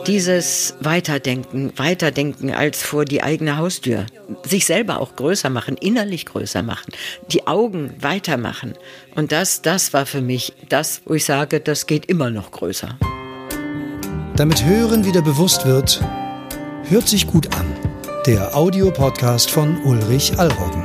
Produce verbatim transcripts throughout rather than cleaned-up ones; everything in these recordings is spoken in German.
dieses Weiterdenken, Weiterdenken als vor die eigene Haustür. Sich selber auch größer machen, innerlich größer machen, die Augen weitermachen. Und das, das war für mich das, wo ich sage, das geht immer noch größer. Damit Hören wieder bewusst wird, hört sich gut an. Der Audiopodcast von Ulrich Allroggen.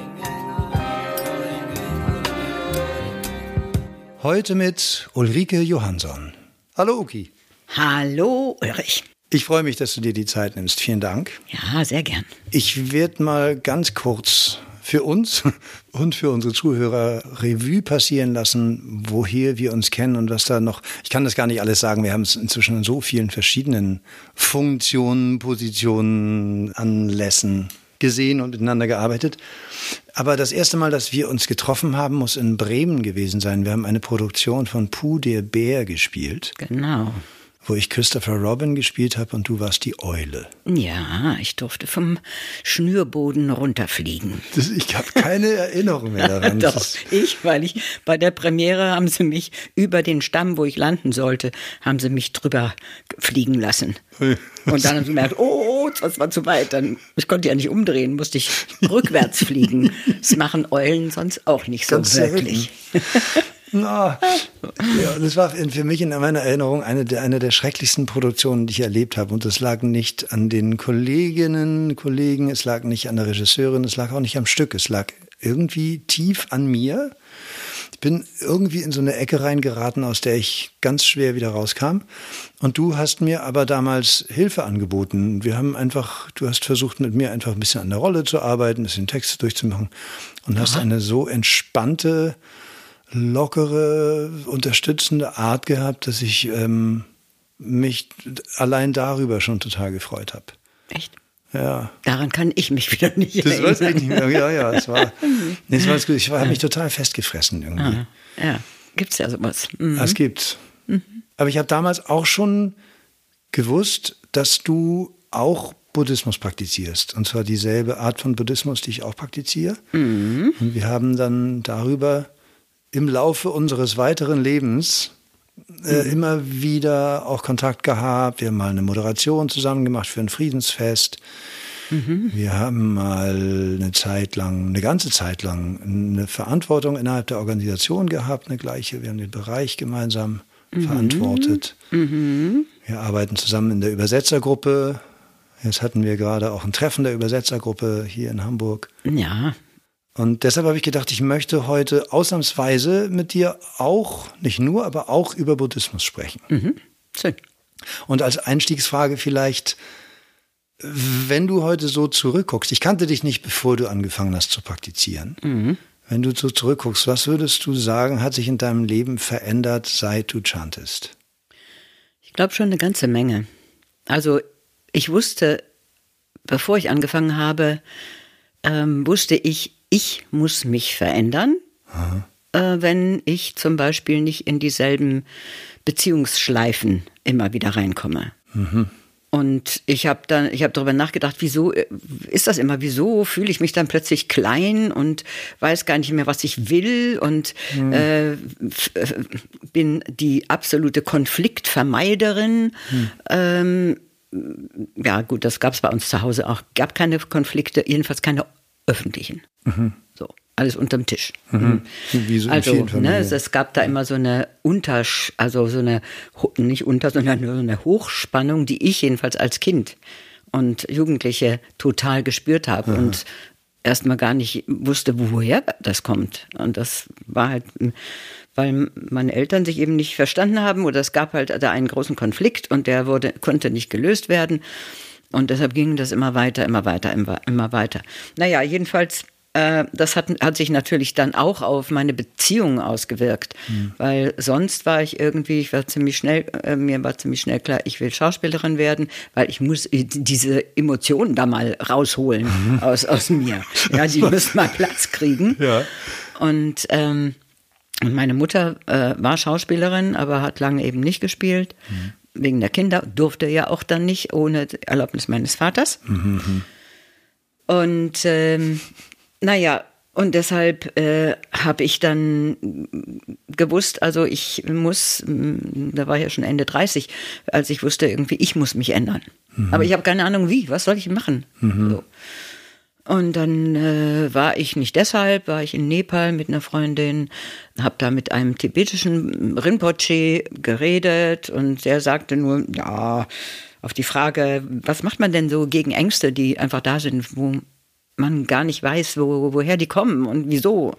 Heute mit Ulrike Johansson. Hallo Uki. Hallo Ulrich. Ich freue mich, dass du dir die Zeit nimmst. Vielen Dank. Ja, sehr gern. Ich werde mal ganz kurz für uns und für unsere Zuhörer Revue passieren lassen, woher wir uns kennen und was da noch, ich kann das gar nicht alles sagen, wir haben es inzwischen in so vielen verschiedenen Funktionen, Positionen, Anlässen gesehen und miteinander gearbeitet. Aber das erste Mal, dass wir uns getroffen haben, muss in Bremen gewesen sein. Wir haben eine Produktion von Puh, der Bär gespielt. Genau. Wo ich Christopher Robin gespielt habe und du warst die Eule. Ja, ich durfte vom Schnürboden runterfliegen. Das, ich habe keine Erinnerung mehr daran. Doch, ich, weil ich bei der Premiere haben sie mich über den Stamm, wo ich landen sollte, haben sie mich drüber fliegen lassen. Und dann haben sie gemerkt, oh, oh, das war zu weit. Dann, ich konnte ja nicht umdrehen, musste ich rückwärts fliegen. Das machen Eulen sonst auch nicht so Ganz wirklich. Na, ja, das war für mich in meiner Erinnerung eine der, eine der schrecklichsten Produktionen, die ich erlebt habe. Und das lag nicht an den Kolleginnen, Kollegen, es lag nicht an der Regisseurin, es lag auch nicht am Stück. Es lag irgendwie tief an mir. Ich bin irgendwie in so eine Ecke reingeraten, aus der ich ganz schwer wieder rauskam. Und du hast mir aber damals Hilfe angeboten. Wir haben einfach, du hast versucht, mit mir einfach ein bisschen an der Rolle zu arbeiten, ein bisschen Texte durchzumachen und hast eine so entspannte, lockere, unterstützende Art gehabt, dass ich ähm, mich allein darüber schon total gefreut habe. Echt? Ja. Daran kann ich mich wieder nicht das erinnern. Das weiß ich nicht mehr. Ja, ja, es war, nee, es war gut. Ich habe mich total festgefressen irgendwie. Ah, ja, gibt's ja sowas. Mhm. Es gibt. Mhm. Aber ich habe damals auch schon gewusst, dass du auch Buddhismus praktizierst. Und zwar dieselbe Art von Buddhismus, die ich auch praktiziere. Mhm. Und wir haben dann darüber im Laufe unseres weiteren Lebens äh, mhm. immer wieder auch Kontakt gehabt. Wir haben mal eine Moderation zusammen gemacht für ein Friedensfest. Mhm. Wir haben mal eine Zeit lang, eine ganze Zeit lang eine Verantwortung innerhalb der Organisation gehabt, eine gleiche. Wir haben den Bereich gemeinsam mhm. verantwortet. Mhm. Wir arbeiten zusammen in der Übersetzergruppe. Jetzt hatten wir gerade auch ein Treffen der Übersetzergruppe hier in Hamburg. Ja. Und deshalb habe ich gedacht, ich möchte heute ausnahmsweise mit dir auch, nicht nur, aber auch über Buddhismus sprechen. Mhm. Schön. Und als Einstiegsfrage vielleicht, wenn du heute so zurückguckst, ich kannte dich nicht, bevor du angefangen hast zu praktizieren. Mhm. Wenn du so zurückguckst, was würdest du sagen, hat sich in deinem Leben verändert, seit du chantest? Ich glaube schon eine ganze Menge. Also ich wusste, bevor ich angefangen habe, ähm, wusste ich, ich muss mich verändern, äh, wenn ich zum Beispiel nicht in dieselben Beziehungsschleifen immer wieder reinkomme. Mhm. Und ich habe dann, ich habe darüber nachgedacht, wieso ist das immer, wieso fühle ich mich dann plötzlich klein und weiß gar nicht mehr, was ich will und mhm. äh, f- bin die absolute Konfliktvermeiderin. Mhm. Ähm, ja gut, das gab es bei uns zu Hause auch, gab keine Konflikte, jedenfalls keine öffentlichen. Mhm. So, alles unterm Tisch. Mhm. Wie so also, ne, es, es gab da immer so eine Untersch, also so eine, nicht unter, sondern nur so eine Hochspannung, die ich jedenfalls als Kind und Jugendliche total gespürt habe mhm. und erstmal gar nicht wusste, woher das kommt. Und das war halt, weil meine Eltern sich eben nicht verstanden haben oder es gab halt da einen großen Konflikt und der wurde, konnte nicht gelöst werden. Und deshalb ging das immer weiter, immer weiter, immer, immer weiter. Naja, jedenfalls, äh, das hat, hat sich natürlich dann auch auf meine Beziehungen ausgewirkt. Mhm. Weil sonst war ich irgendwie, ich war ziemlich schnell, äh, mir war ziemlich schnell klar, ich will Schauspielerin werden, weil ich muss diese Emotionen da mal rausholen mhm. aus, aus mir. Ja, die müssen mal Platz kriegen. Ja. Und, ähm, und meine Mutter äh, war Schauspielerin, aber hat lange eben nicht gespielt. Mhm. Wegen der Kinder, durfte ja auch dann nicht, ohne Erlaubnis meines Vaters. Mhm. Und ähm, naja, Und deshalb äh, habe ich dann gewusst, also ich muss, da war ich ja schon Ende dreißig, als ich wusste irgendwie, ich muss mich ändern. Mhm. Aber ich habe keine Ahnung wie, was soll ich machen? Mhm. So. Und dann äh, war ich nicht deshalb, war ich in Nepal mit einer Freundin, habe da mit einem tibetischen Rinpoche geredet und der sagte nur, ja, auf die Frage, was macht man denn so gegen Ängste, die einfach da sind, wo man gar nicht weiß, wo, woher die kommen und wieso.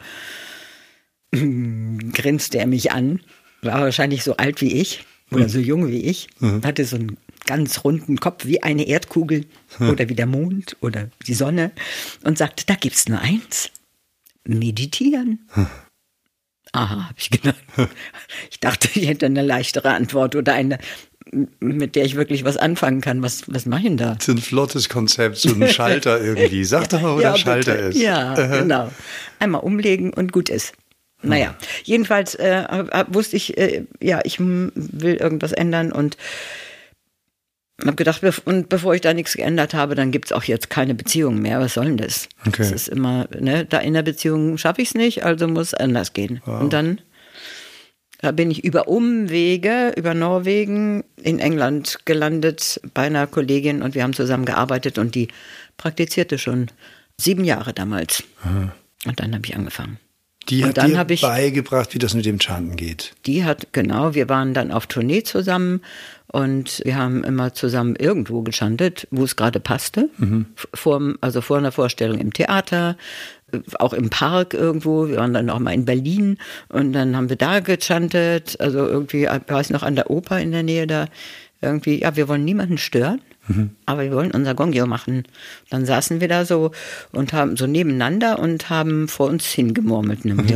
Grinste er mich an, war wahrscheinlich so alt wie ich oder so jung wie ich, mhm. hatte so einen ganz runden Kopf wie eine Erdkugel mhm. oder wie der Mond oder die Sonne und sagte, da gibt's nur eins, meditieren. Mhm. Aha, habe ich gedacht. Ich dachte, ich hätte eine leichtere Antwort oder eine, mit der ich wirklich was anfangen kann. Was, was mache ich denn da? Das ist ein flottes Konzept, so ein Schalter irgendwie. Sag doch mal, wo ja, der Schalter bitte. Ist. Ja, genau. Einmal umlegen und gut ist. Naja, jedenfalls äh, wusste ich, äh, ja, ich will irgendwas ändern und habe gedacht, und bevor ich da nichts geändert habe, dann gibt es auch jetzt keine Beziehung mehr. Was soll denn das? Okay. Das ist immer, ne, da in der Beziehung schaffe ich es nicht, also muss es anders gehen. Wow. Und dann da bin ich über Umwege, über Norwegen in England gelandet bei einer Kollegin und wir haben zusammen gearbeitet und die praktizierte schon sieben Jahre damals. Aha. Und dann habe ich angefangen. Die und hat dann dir ich, beigebracht, wie das mit dem Chanten geht. Die hat, genau, wir waren dann auf Tournee zusammen und wir haben immer zusammen irgendwo gechantet, wo es gerade passte. Mhm. Vor, also vor einer Vorstellung im Theater, auch im Park irgendwo. Wir waren dann auch mal in Berlin und dann haben wir da gechantet. Also irgendwie, war es noch an der Oper in der Nähe da. Irgendwie, ja, wir wollen niemanden stören, mhm. aber wir wollen unser Gongyo machen. Dann saßen wir da so und haben so nebeneinander und haben vor uns hingemurmelt. Mhm.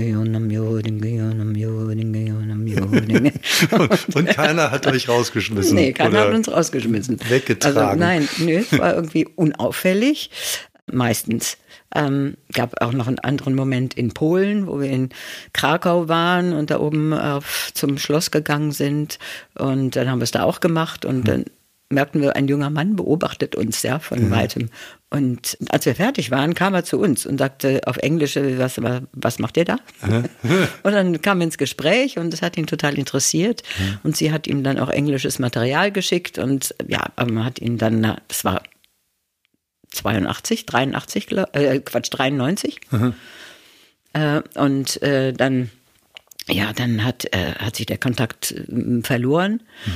und, und keiner hat euch rausgeschmissen? Nee, keiner hat uns rausgeschmissen. Weggetragen? Also, nein, nö, es war irgendwie unauffällig, meistens. Ähm, gab auch noch einen anderen Moment in Polen, wo wir in Krakau waren und da oben auf, zum Schloss gegangen sind und dann haben wir es da auch gemacht und mhm. dann merkten wir, ein junger Mann beobachtet uns ja von mhm. weitem und als wir fertig waren, kam er zu uns und sagte auf Englisch, was, was macht ihr da? Und dann kam er ins Gespräch und das hat ihn total interessiert mhm. und sie hat ihm dann auch englisches Material geschickt und ja, man hat ihn dann, das war zweiundachtzig, dreiundachtzig, äh, Quatsch, dreiundneunzig. Mhm. Äh, und äh, dann, ja, dann hat, äh, hat sich der Kontakt äh, verloren. Mhm.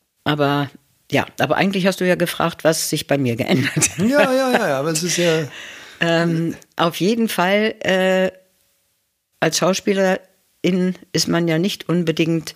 Aber ja, aber eigentlich hast du ja gefragt, was sich bei mir geändert hat. Ja, ja, ja, aber es ist ja... ähm, auf jeden Fall, äh, als Schauspielerin ist man ja nicht unbedingt,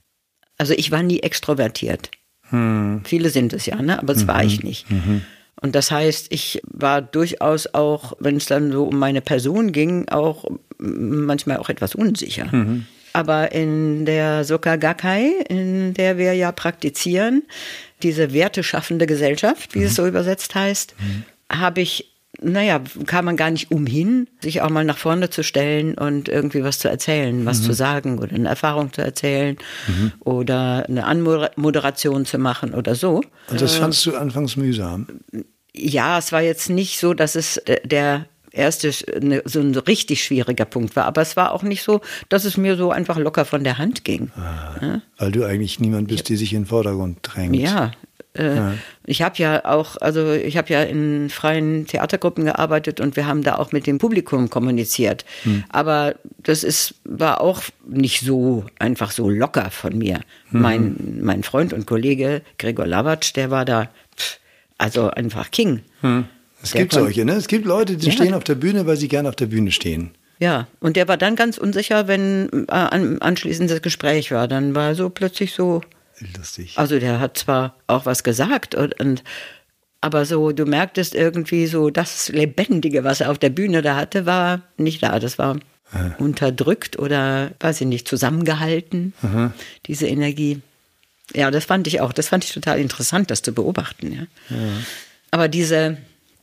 also ich war nie extrovertiert. Mhm. Viele sind es ja, ne? Aber das mhm. war ich nicht. Mhm. Und das heißt, ich war durchaus auch, wenn es dann so um meine Person ging, auch manchmal auch etwas unsicher. Mhm. Aber in der Soka Gakkai, in der wir ja praktizieren, diese werteschaffende Gesellschaft, wie mhm. es so übersetzt heißt, mhm. habe ich, naja, kam man gar nicht umhin, sich auch mal nach vorne zu stellen und irgendwie was zu erzählen, was mhm. zu sagen oder eine Erfahrung zu erzählen mhm. oder eine Anmoderation zu machen oder so. Und das fandst du anfangs mühsam? Ja, es war jetzt nicht so, dass es der erste so ein richtig schwieriger Punkt war, aber es war auch nicht so, dass es mir so einfach locker von der Hand ging. Ah, ja? Weil du eigentlich niemand bist, die sich in den Vordergrund drängt. Ja. Äh, ja. Ich habe ja auch, also ich habe ja in freien Theatergruppen gearbeitet und wir haben da auch mit dem Publikum kommuniziert. Hm. Aber das ist, war auch nicht so einfach so locker von mir. Hm. Mein, mein Freund und Kollege Gregor Lavatsch, der war da, also einfach King. Hm. Es gibt solche, ne? Es gibt Leute, die ja. stehen auf der Bühne, weil sie gerne auf der Bühne stehen. Ja, und der war dann ganz unsicher, wenn äh, anschließend das Gespräch war. Dann war er so plötzlich so... Lustig. Also der hat zwar auch was gesagt, und, und, aber so, du merktest irgendwie so, das Lebendige, was er auf der Bühne da hatte, war nicht da. Das war ja. unterdrückt oder, weiß ich nicht, zusammengehalten, aha. diese Energie. Ja, das fand ich auch, das fand ich total interessant, das zu beobachten. Ja. Ja. Aber diese,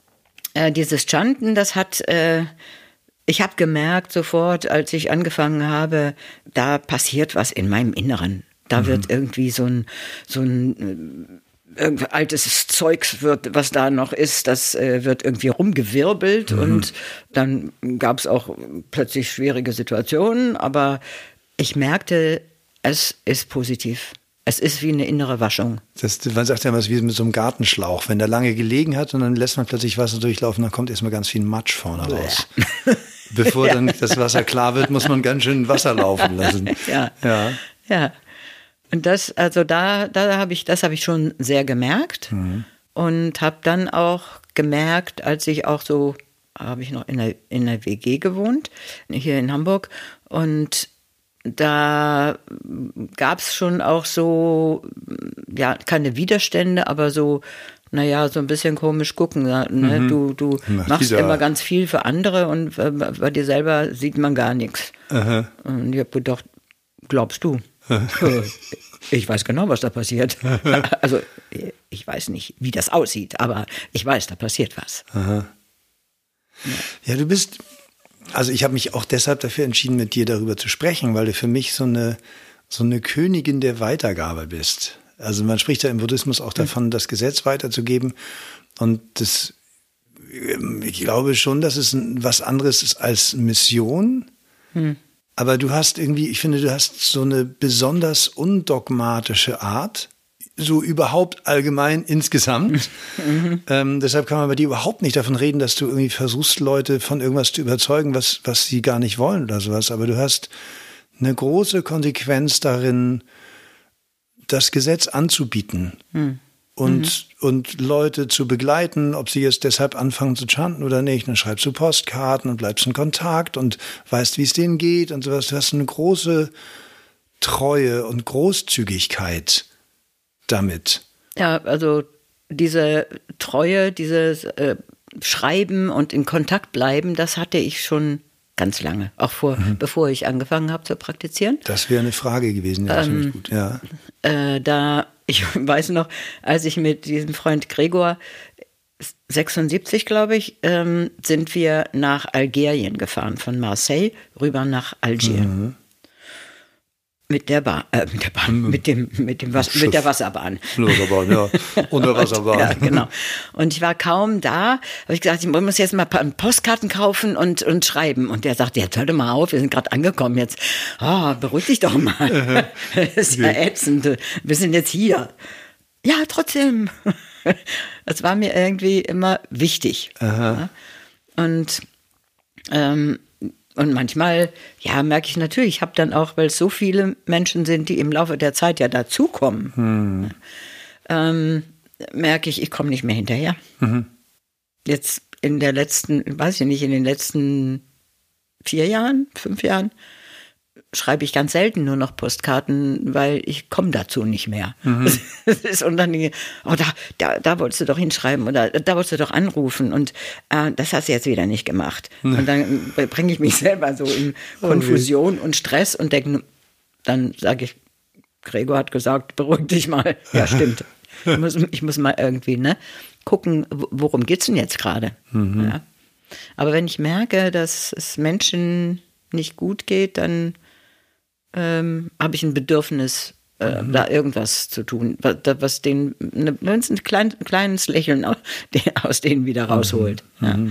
äh, dieses Chanten, das hat... Äh, Ich habe gemerkt sofort, als ich angefangen habe, da passiert was in meinem Inneren. Da mhm. wird irgendwie so ein, so ein altes Zeugs wird, was da noch ist, das äh, wird irgendwie rumgewirbelt mhm. und dann gab es auch plötzlich schwierige Situationen, aber ich merkte, es ist positiv. Es ist wie eine innere Waschung. Das, man sagt ja immer, es ist wie mit so einem Gartenschlauch. Wenn der lange gelegen hat und dann lässt man plötzlich Wasser durchlaufen, dann kommt erstmal ganz viel Matsch vorne raus. Bevor dann das Wasser klar wird, muss man ganz schön Wasser laufen lassen. Ja, ja. ja. Und das, also da, da habe ich, das habe ich schon sehr gemerkt mhm. und habe dann auch gemerkt, als ich auch so, habe ich noch in der, in der W G gewohnt, hier in Hamburg, und da gab es schon auch so, ja, keine Widerstände, aber so, naja, so ein bisschen komisch gucken. Ne? Mhm. Du, du machst wieder. Immer ganz viel für andere und bei dir selber sieht man gar nichts. Aha. Und ich habe gedacht, glaubst du? Ich weiß genau, was da passiert. Also ich weiß nicht, wie das aussieht, aber ich weiß, da passiert was. Aha. Ja. ja, du bist, also ich habe mich auch deshalb dafür entschieden, mit dir darüber zu sprechen, weil du für mich so eine, so eine Königin der Weitergabe bist. Also man spricht ja im Buddhismus auch davon, das Gesetz weiterzugeben. Und das, ich glaube schon, dass es was anderes ist als Mission. Hm. Aber du hast irgendwie, ich finde, du hast so eine besonders undogmatische Art, so überhaupt allgemein insgesamt. Mhm. Ähm, deshalb kann man bei dir überhaupt nicht davon reden, dass du irgendwie versuchst, Leute von irgendwas zu überzeugen, was, was sie gar nicht wollen oder sowas. Aber du hast eine große Konsequenz darin, das Gesetz anzubieten. Mhm. Und, mhm. und Leute zu begleiten, ob sie jetzt deshalb anfangen zu chanten oder nicht. Dann schreibst du Postkarten und bleibst in Kontakt und weißt, wie es denen geht und sowas. Du hast eine große Treue und Großzügigkeit damit. Ja, also diese Treue, dieses äh, Schreiben und in Kontakt bleiben, das hatte ich schon ganz lange, auch vor, mhm. bevor ich angefangen habe zu praktizieren. Das wäre eine Frage gewesen, ja, ähm, ziemlich gut, ja. Äh, da Ich weiß noch, als ich mit diesem Freund Gregor, sechsundsiebzig glaube ich, ähm, sind wir nach Algerien gefahren, von Marseille rüber nach Algier. Mhm. Mit der Bahn, äh, mit der Bahn, mhm. mit dem, mit dem Was, mit der Wasserbahn. Wasserbahn, ja. Unterwasserbahn. Und, ja, genau. Und ich war kaum da, habe ich gesagt, ich muss jetzt mal Postkarten kaufen und, und schreiben. Und der sagte, jetzt hör doch mal auf, wir sind gerade angekommen jetzt. Oh, beruhig dich doch mal. Das ist ja ätzend. Wir sind jetzt hier. Ja, trotzdem. Das war mir irgendwie immer wichtig. Aha. Und, ähm, Und manchmal, ja, merke ich natürlich, ich habe dann auch, weil es so viele Menschen sind, die im Laufe der Zeit ja dazukommen, hm. ähm, merke ich, ich komme nicht mehr hinterher. Mhm. Jetzt in der letzten, weiß ich nicht, in den letzten vier Jahren, fünf Jahren, schreibe ich ganz selten nur noch Postkarten, weil ich komme dazu nicht mehr. Mhm. Das ist, und dann, oh, da, da, da wolltest du doch hinschreiben oder da wolltest du doch anrufen und äh, das hast du jetzt wieder nicht gemacht. Mhm. Und dann bringe ich mich selber so in Konfusion okay. und Stress und denke, dann sage ich, Gregor hat gesagt, beruhig dich mal. Ja, stimmt. Ich muss, ich muss mal irgendwie ne, gucken, worum geht's denn jetzt gerade? Mhm. Ja. Aber wenn ich merke, dass es Menschen nicht gut geht, dann ähm, habe ich ein Bedürfnis, äh, mhm. da irgendwas zu tun, was, was den, wenn es ein, klein, ein kleines Lächeln aus, aus denen wieder rausholt. Mhm. Ja.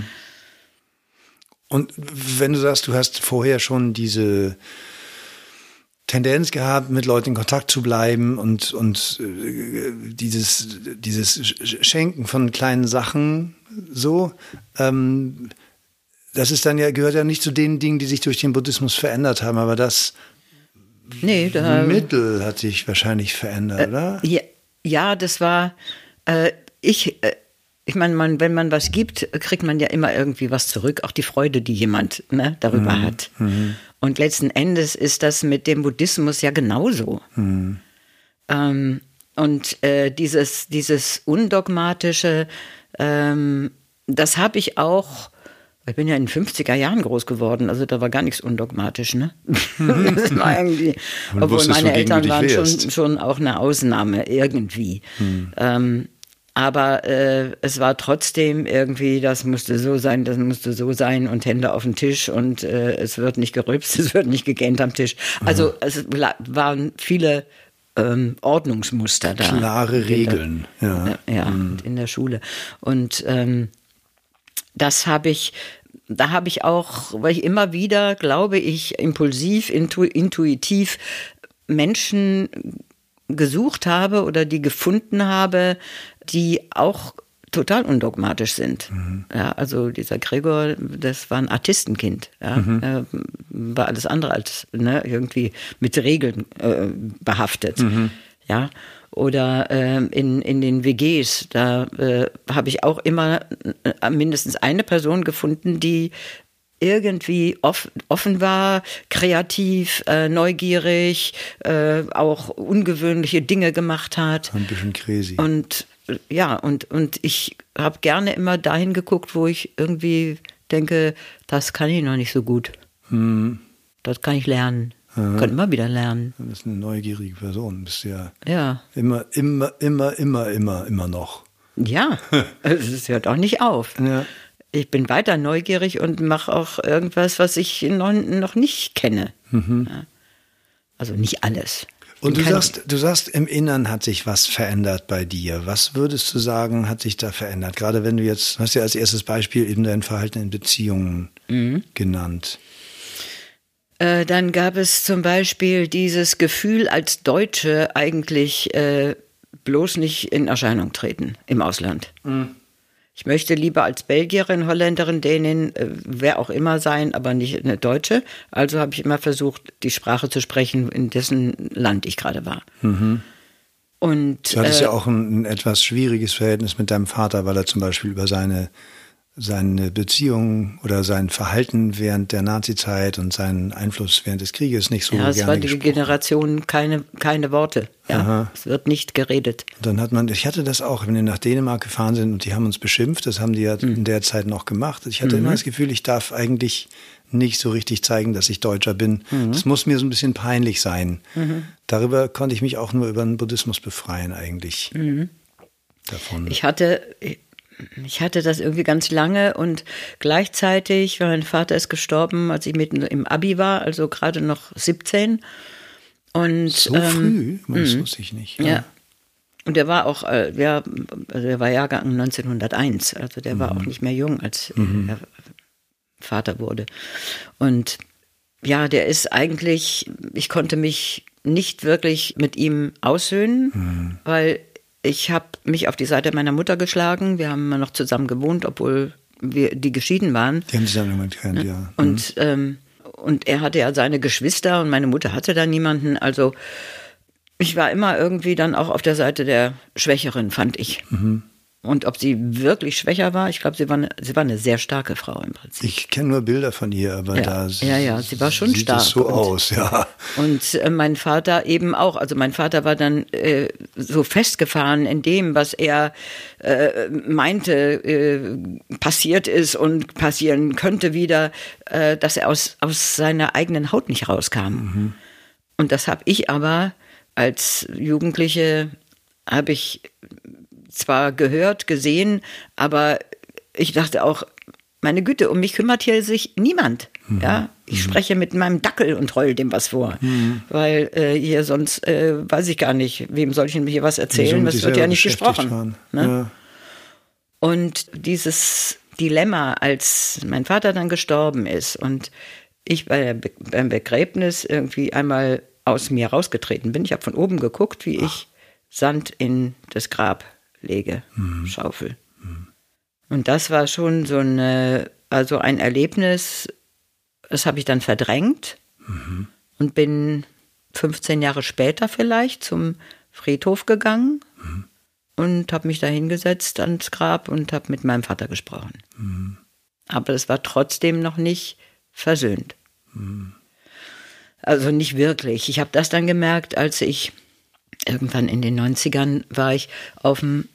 Und wenn du sagst, du hast vorher schon diese Tendenz gehabt, mit Leuten in Kontakt zu bleiben und, und äh, dieses, dieses Schenken von kleinen Sachen so, ähm, das ist dann ja, gehört ja nicht zu den Dingen, die sich durch den Buddhismus verändert haben, aber das nee, da, Mittel hat sich wahrscheinlich verändert, äh, oder? Ja, ja, das war, äh, ich, äh, ich meine, man, wenn man was gibt, kriegt man ja immer irgendwie was zurück, auch die Freude, die jemand ne, darüber mhm. hat. Mhm. Und letzten Endes ist das mit dem Buddhismus ja genauso. Mhm. Ähm, und äh, dieses, dieses undogmatische, ähm, das habe ich auch. Ich bin ja in den fünfziger Jahren groß geworden, also da war gar nichts undogmatisch, ne? Das war irgendwie, obwohl meine Eltern waren schon, schon auch eine Ausnahme irgendwie. Hm. Ähm, aber äh, es war trotzdem irgendwie, das musste so sein, das musste so sein und Hände auf den Tisch und äh, es wird nicht gerülpst, es wird nicht gegähnt am Tisch. Also mhm. es waren viele ähm, Ordnungsmuster da. Klare Regeln, der, ja. Ja, mhm. in der Schule. Und ähm, das habe ich, da habe ich auch, weil ich immer wieder, glaube ich, impulsiv, intu, intuitiv Menschen gesucht habe oder die gefunden habe, die auch total undogmatisch sind. Mhm. Ja, also dieser Gregor, das war ein Artistenkind. Ja, mhm. äh, war alles andere als ne, irgendwie mit Regeln äh, behaftet. Mhm. Ja, oder äh, in, in den W Gs, da äh, habe ich auch immer äh, mindestens eine Person gefunden, die irgendwie off, offen war, kreativ, äh, neugierig, äh, auch ungewöhnliche Dinge gemacht hat. Ein bisschen crazy. Und ja, und, und ich habe gerne immer dahin geguckt, wo ich irgendwie denke, das kann ich noch nicht so gut. Hm. Das kann ich lernen. Aha. Kann immer wieder lernen. Du bist eine neugierige Person. Du bist ja, ja immer, immer, immer, immer, immer, immer noch. Ja, es hört auch nicht auf. Ja. Ich bin weiter neugierig und mache auch irgendwas, was ich noch, noch nicht kenne. Mhm. Ja. Also nicht alles. Und du sagst, du sagst, im Innern hat sich was verändert bei dir. Was würdest du sagen, hat sich da verändert? Gerade wenn du jetzt, hast ja als erstes Beispiel eben dein Verhalten in Beziehungen mhm. genannt. Äh, dann gab es zum Beispiel dieses Gefühl, als Deutsche eigentlich äh, bloß nicht in Erscheinung treten im Ausland. Mhm. Ich möchte lieber als Belgierin, Holländerin, Dänin, äh, wer auch immer sein, aber nicht eine Deutsche. Also habe ich immer versucht, die Sprache zu sprechen, in dessen Land ich gerade war. Mhm. Und, du hattest äh, ja auch ein, ein etwas schwieriges Verhältnis mit deinem Vater, weil er zum Beispiel über seine, seine Beziehung oder sein Verhalten während der Nazizeit und seinen Einfluss während des Krieges nicht so ja, gerne gesprochen. Ja, es war die Generation keine, keine Worte. Ja, es wird nicht geredet. Und dann hat man, ich hatte das auch, wenn wir nach Dänemark gefahren sind und die haben uns beschimpft, das haben die ja mhm. in der Zeit noch gemacht. Ich hatte mhm. immer das Gefühl, ich darf eigentlich nicht so richtig zeigen, dass ich Deutscher bin. Mhm. Das muss mir so ein bisschen peinlich sein. Mhm. Darüber konnte ich mich auch nur über den Buddhismus befreien eigentlich. Mhm. Davon. Ich hatte... Ich hatte das irgendwie ganz lange und gleichzeitig, mein Vater ist gestorben, als ich mitten im Abi war, also gerade noch siebzehn. Und, so ähm, früh? Das wusste ich nicht. Ja. ja. Und er war auch, äh, ja, also er war Jahrgang neunzehnhunderteins, also der mhm. war auch nicht mehr jung, als mhm. er Vater wurde. Und ja, der ist eigentlich, ich konnte mich nicht wirklich mit ihm aussöhnen, mhm. weil ich habe mich auf die Seite meiner Mutter geschlagen. Wir haben immer noch zusammen gewohnt, obwohl wir die geschieden waren. Die haben sich dann immer getrennt, ja. Und, mhm. ähm, und er hatte ja seine Geschwister und meine Mutter hatte da niemanden. Also ich war immer irgendwie dann auch auf der Seite der Schwächeren, fand ich. Mhm. Und ob sie wirklich schwächer war, ich glaube, sie war eine, sie war eine sehr starke Frau im Prinzip. Ich kenne nur Bilder von ihr, aber ja, da ja, ja, sie war schon sieht stark. es so und, aus, ja. Und äh, mein Vater eben auch. Also mein Vater war dann äh, so festgefahren in dem, was er äh, meinte, äh, passiert ist und passieren könnte wieder, äh, dass er aus, aus seiner eigenen Haut nicht rauskam. Mhm. Und das habe ich aber als Jugendliche, habe ich zwar gehört, gesehen, aber ich dachte auch, meine Güte, um mich kümmert hier sich niemand. Mhm. Ja, ich mhm. spreche mit meinem Dackel und heul dem was vor, mhm. weil äh, hier sonst äh, weiß ich gar nicht, wem soll ich denn hier was erzählen? Das wird ja nicht gesprochen. Ne? Ja. Und dieses Dilemma, als mein Vater dann gestorben ist und ich bei der Be- beim Begräbnis irgendwie einmal aus mir rausgetreten bin, ich habe von oben geguckt, wie Ach. ich Sand in das Grab lege, mhm. Schaufel. Mhm. Und das war schon so eine, also ein Erlebnis, das habe ich dann verdrängt mhm. und bin fünfzehn Jahre später vielleicht zum Friedhof gegangen mhm. und habe mich da hingesetzt ans Grab und habe mit meinem Vater gesprochen. Mhm. Aber es war trotzdem noch nicht versöhnt. Mhm. Also nicht wirklich. Ich habe das dann gemerkt, als ich irgendwann in den neunzigern war ich auf dem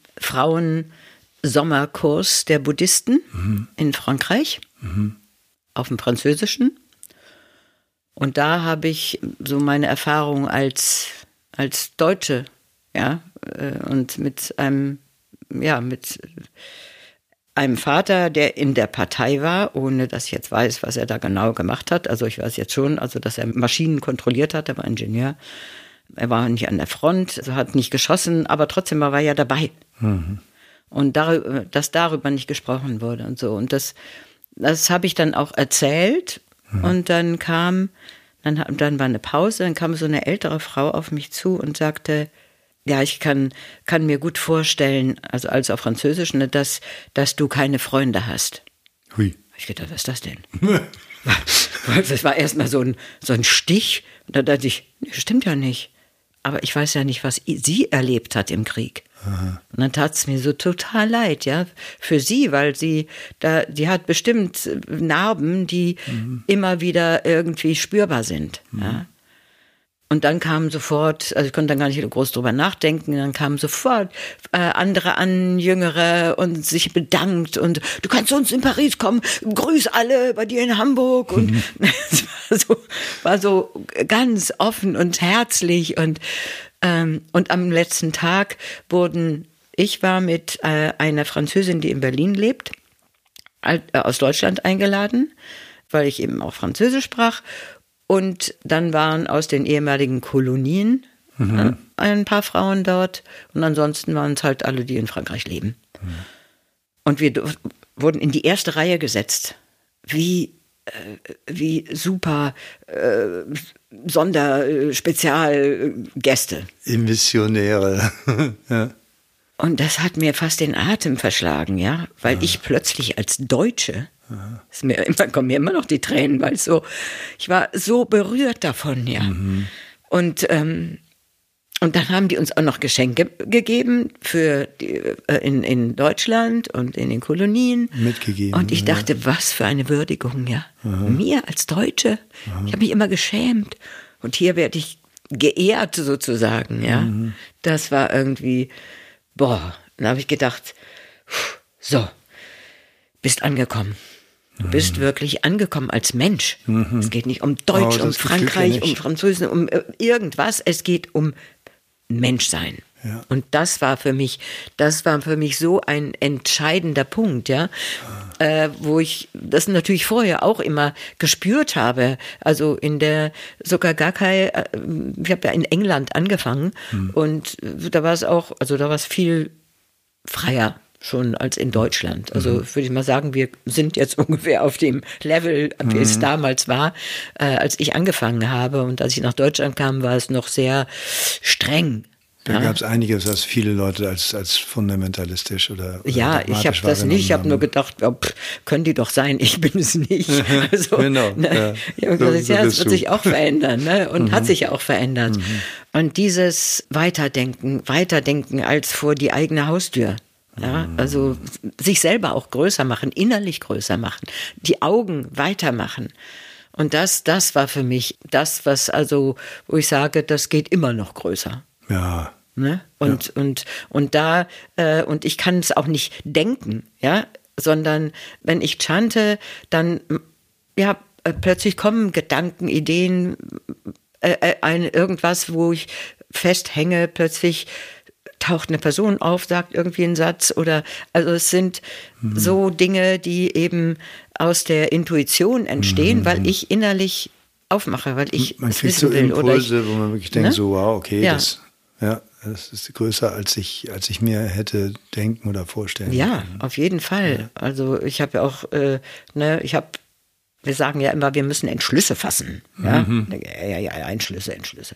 Frauen-Sommerkurs der Buddhisten mhm. in Frankreich, mhm. auf dem Französischen. Und da habe ich so meine Erfahrung als, als Deutsche, ja, und mit einem, ja, mit einem Vater, der in der Partei war, ohne dass ich jetzt weiß, was er da genau gemacht hat. Also ich weiß jetzt schon, also dass er Maschinen kontrolliert hat, er war Ingenieur. Er war nicht an der Front, also hat nicht geschossen, aber trotzdem war er ja dabei. Mhm. Und darüber, dass darüber nicht gesprochen wurde und so. Und das, das habe ich dann auch erzählt. Mhm. Und dann kam, dann, dann war eine Pause, dann kam so eine ältere Frau auf mich zu und sagte, ja, ich kann, kann mir gut vorstellen, also alles auf Französisch, ne, dass, dass du keine Freunde hast. Hui. Ich gedacht, was ist das denn? Das war erstmal so ein, so ein Stich. Und da dachte ich, nee, stimmt ja nicht. Aber ich weiß ja nicht, was sie erlebt hat im Krieg. Aha. Und dann tat es mir so total leid, ja, für sie, weil sie da, die hat bestimmt Narben, die mhm. immer wieder irgendwie spürbar sind. Mhm. Ja. Und dann kamen sofort, also ich konnte dann gar nicht groß drüber nachdenken, dann kamen sofort äh, andere an, Jüngere, und sich bedankt und du kannst zu uns in Paris kommen, grüß alle bei dir in Hamburg. Und mhm. es war so, war so ganz offen und herzlich. Und, ähm, und am letzten Tag wurden, ich war mit äh, einer Französin, die in Berlin lebt, äh, aus Deutschland eingeladen, weil ich eben auch Französisch sprach. Und dann waren aus den ehemaligen Kolonien mhm. ein paar Frauen dort. Und ansonsten waren es halt alle, die in Frankreich leben. Mhm. Und wir wurden in die erste Reihe gesetzt. Wie, äh, wie super äh, Sonder-, Spezialgäste. Missionäre. Ja. Und das hat mir fast den Atem verschlagen, ja, weil ja. ich plötzlich als Deutsche, ist mir immer, kommen mir immer noch die Tränen, weil so, ich war so berührt davon, ja. Mhm. Und, ähm, und dann haben die uns auch noch Geschenke gegeben für die, äh, in, in Deutschland und in den Kolonien. Mitgegeben. Und ich dachte, ja. was für eine Würdigung, ja. Mhm. Mir als Deutsche, mhm. ich habe mich immer geschämt. Und hier werde ich geehrt sozusagen, ja. Mhm. Das war irgendwie, boah, dann habe ich gedacht, so, bist angekommen. Du bist wirklich angekommen als Mensch. Mhm. Es geht nicht um Deutsch, oh, um Frankreich, um Französisch, um irgendwas. Es geht um Menschsein. Ja. Und das war für mich, das war für mich so ein entscheidender Punkt, ja, ah. äh, wo ich das natürlich vorher auch immer gespürt habe. Also in der sogar gar kein, äh, ich habe ja in England angefangen mhm. und da war es auch, also da war es viel freier schon als in Deutschland. Also mhm. würde ich mal sagen, wir sind jetzt ungefähr auf dem Level, wie mhm. es damals war, äh, als ich angefangen habe. Und als ich nach Deutschland kam, war es noch sehr streng. Da ja. gab es einiges, was viele Leute als, als fundamentalistisch oder, oder ja, ich habe das nicht. Ich habe nur gedacht, oh, pff, können die doch sein, ich bin es nicht. Also, genau. Ne, ja. So, das, ja, das wird sich auch verändern, ne? Und mhm. hat sich ja auch verändert. Mhm. Und dieses Weiterdenken, Weiterdenken als vor die eigene Haustür. Ja, also sich selber auch größer machen, innerlich größer machen, die Augen weitermachen. Und das, das war für mich das, was also, wo ich sage, das geht immer noch größer. Ja. Ne? Und, ja. und, und da, äh, und ich kann es auch nicht denken, ja, sondern wenn ich chante, dann, ja, äh, plötzlich kommen Gedanken, Ideen, äh, äh, ein, irgendwas, wo ich festhänge, plötzlich taucht eine Person auf, sagt irgendwie einen Satz oder, also es sind mhm. so Dinge, die eben aus der Intuition entstehen, mhm. weil ich innerlich aufmache, weil ich man es kriegt wissen so will. Impulse, Oder ich, wo man wirklich denkt, ne? so wow, okay, ja. das, ja, das ist größer, als ich, als ich mir hätte denken oder vorstellen Ja, können. auf jeden Fall. Ja. Also ich habe ja auch, äh, ne, ich habe Wir sagen ja immer, wir müssen Entschlüsse fassen. Ja, mhm. ja, ja, ja, Entschlüsse, Entschlüsse.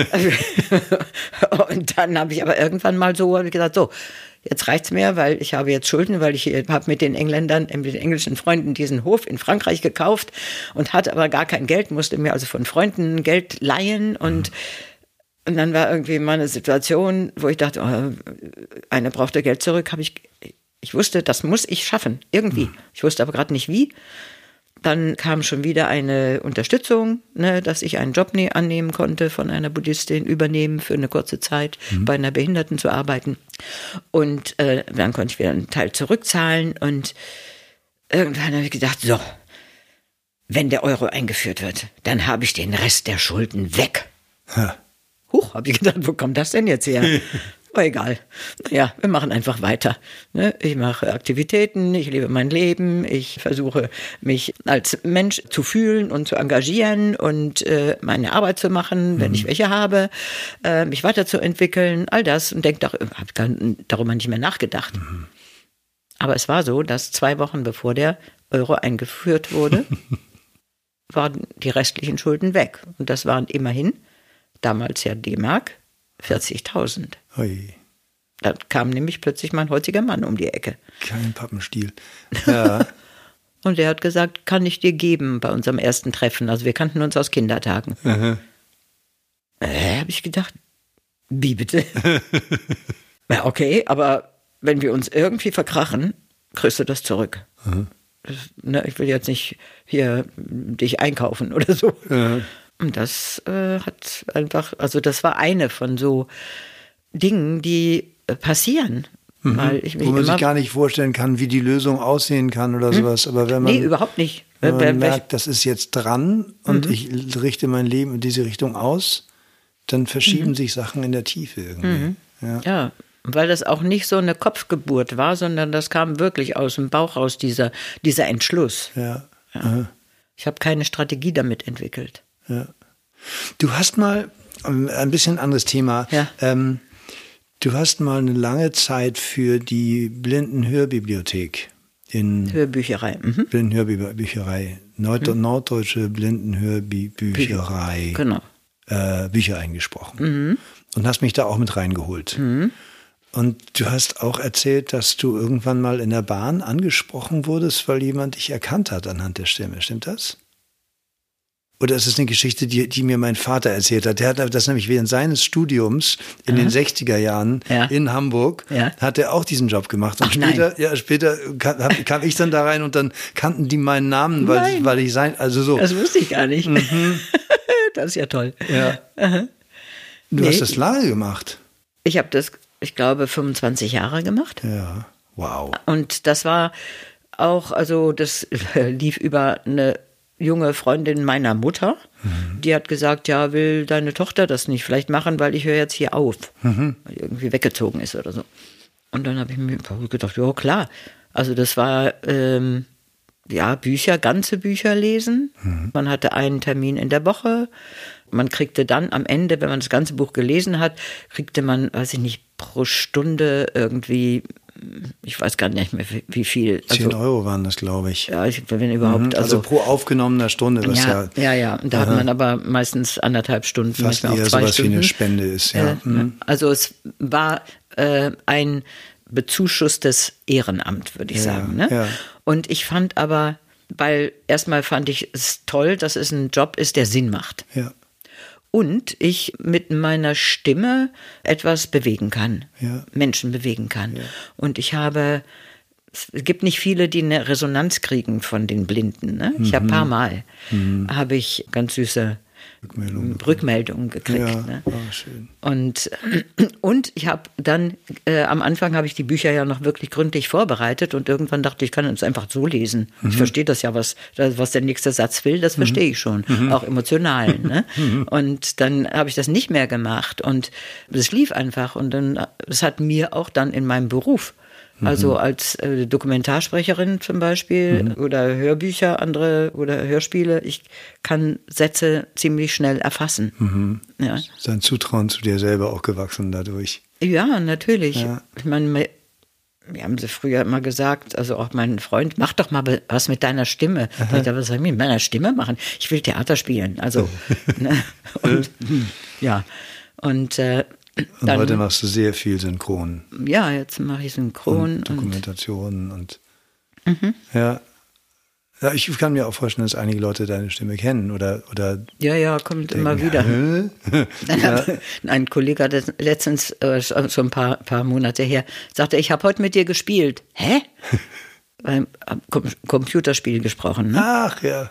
Und dann habe ich aber irgendwann mal so hab ich gesagt, so, jetzt reicht's mir, weil ich habe jetzt Schulden, weil ich habe mit den Engländern, mit den englischen Freunden diesen Hof in Frankreich gekauft und hatte aber gar kein Geld, musste mir also von Freunden Geld leihen und mhm. Und dann war irgendwie mal eine Situation, wo ich dachte, oh, einer brauchte Geld zurück, habe ich, ich wusste, das muss ich schaffen, irgendwie. Mhm. Ich wusste aber gerade nicht wie. Dann kam schon wieder eine Unterstützung, ne, dass ich einen Job ne- annehmen konnte von einer Buddhistin, übernehmen für eine kurze Zeit, mhm. bei einer Behinderten zu arbeiten. Und äh, dann konnte ich wieder einen Teil zurückzahlen. Und irgendwann habe ich gedacht, so, wenn der Euro eingeführt wird, dann habe ich den Rest der Schulden weg. Ha. Huch, habe ich gedacht, wo kommt das denn jetzt her? aber egal. Ja, wir machen einfach weiter. Ne? Ich mache Aktivitäten, ich lebe mein Leben, ich versuche mich als Mensch zu fühlen und zu engagieren und äh, meine Arbeit zu machen, mhm. wenn ich welche habe, äh, mich weiterzuentwickeln, all das und denke, habe darüber nicht mehr nachgedacht. Mhm. Aber es war so, dass zwei Wochen bevor der Euro eingeführt wurde, waren die restlichen Schulden weg. Und das waren immerhin, damals ja D-Mark, vierzigtausend. Ui. Da kam nämlich plötzlich mein heutiger Mann um die Ecke. Kein Pappenstiel. Ja. Und der hat gesagt, kann ich dir geben bei unserem ersten Treffen. Also wir kannten uns aus Kindertagen. Aha. Äh, habe ich gedacht, wie bitte? Ja, okay, aber wenn wir uns irgendwie verkrachen, kriegst du das zurück. Aha. Das, ne, ich will jetzt nicht hier dich einkaufen oder so. Aha. Und das äh, hat einfach, also das war eine von so Dingen, die äh, passieren. Mhm. Weil ich mich Wo man immer, sich gar nicht vorstellen kann, wie die Lösung aussehen kann oder hm? sowas. Aber wenn man, nee, überhaupt nicht. Wenn man Wer, merkt, das ist jetzt dran und mhm. ich richte mein Leben in diese Richtung aus, dann verschieben mhm. sich Sachen in der Tiefe irgendwie. Mhm. Ja. ja, weil das auch nicht so eine Kopfgeburt war, sondern das kam wirklich aus dem Bauch raus, dieser, dieser Entschluss. Ja. Ja. Ich habe keine Strategie damit entwickelt. Ja. Du hast mal, ein bisschen anderes Thema, ja. ähm, du hast mal eine lange Zeit für die Blindenhörbibliothek in Hörbücherei. Mhm. Blindenhörbücherei, Nord- mhm. Norddeutsche Blindenhörbücherei, genau. äh, Bücher eingesprochen. Mhm. Und hast mich da auch mit reingeholt. Mhm. Und du hast auch erzählt, dass du irgendwann mal in der Bahn angesprochen wurdest, weil jemand dich erkannt hat anhand der Stimme. Stimmt das? Oder ist es eine Geschichte, die, die mir mein Vater erzählt hat? Der hat das nämlich während seines Studiums in Aha. den sechziger Jahren ja. in Hamburg, ja. hat er auch diesen Job gemacht. Und Ach, später, nein. ja, später kam, kam ich dann da rein und dann kannten die meinen Namen, weil, ich, weil ich sein, also so. Das wusste ich gar nicht. Mhm. Das ist ja toll. Ja. Du nee, hast das lange gemacht. Ich habe das, ich glaube, fünfundzwanzig Jahre gemacht. Ja, wow. Und das war auch, also das lief über eine junge Freundin meiner Mutter, mhm. die hat gesagt, ja, will deine Tochter das nicht vielleicht machen, weil ich höre jetzt hier auf, mhm. weil die irgendwie weggezogen ist oder so. Und dann habe ich mir gedacht, ja klar, also das war, ähm, ja, Bücher, ganze Bücher lesen. Mhm. Man hatte einen Termin in der Woche. Man kriegte dann am Ende, wenn man das ganze Buch gelesen hat, kriegte man, weiß ich nicht, pro Stunde irgendwie, ich weiß gar nicht mehr wie viel. Also, zehn Euro waren das, glaube ich. Ja, ich, wenn überhaupt. Mhm, also, also pro aufgenommener Stunde. Was ja, ja, ja, ja. Und da aha. hat man aber meistens anderthalb Stunden, was manchmal eher auch zwei sowas Stunden. Wie eine Spende ist, ja. Äh, mhm. Also es war äh, ein bezuschusstes Ehrenamt, würde ich ja, sagen. Ne? Ja. Und ich fand aber, weil erstmal fand ich es toll, dass es ein Job ist, der Sinn macht. Ja. Und ich mit meiner Stimme etwas bewegen kann, ja. Menschen bewegen kann. Ja. Und ich habe, es gibt nicht viele, die eine Resonanz kriegen von den Blinden. Ne? Ich mhm. habe ein paar Mal, mhm. habe ich ganz süße Rückmeldungen, Rückmeldungen gekriegt. Ja, ne? oh, schön. Und, und ich habe dann, äh, am Anfang habe ich die Bücher ja noch wirklich gründlich vorbereitet und irgendwann dachte ich, ich kann es einfach so lesen. Mhm. Ich verstehe das ja, was, was der nächste Satz will, das mhm. verstehe ich schon, mhm. auch emotional. Ne? Mhm. Und dann habe ich das nicht mehr gemacht und es lief einfach und dann, es hat mir auch dann in meinem Beruf, also als äh, Dokumentarsprecherin zum Beispiel mhm. oder Hörbücher, andere oder Hörspiele, ich kann Sätze ziemlich schnell erfassen. Mhm. Ja. Sein Zutrauen zu dir selber auch gewachsen dadurch. Ja, natürlich. Ja. Ich meine, wir haben sie früher immer gesagt, also auch mein Freund, mach doch mal was mit deiner Stimme. Ich dachte, was soll ich mit meiner Stimme machen? Ich will Theater spielen. Also, ne? Und, ja, und äh, Und dann, heute machst du sehr viel Synchron. Ja, jetzt mache ich Synchron. Und Dokumentationen und, und mhm. ja. ja. Ich kann mir auch vorstellen, dass einige Leute deine Stimme kennen oder. oder ja, ja, kommt denken, immer wieder. ja. Ein Kollege hat letztens, äh, schon ein paar, paar Monate her, sagte, ich habe heute mit dir gespielt. Hä? Beim Com- Computerspiel gesprochen. Ne? Ach ja.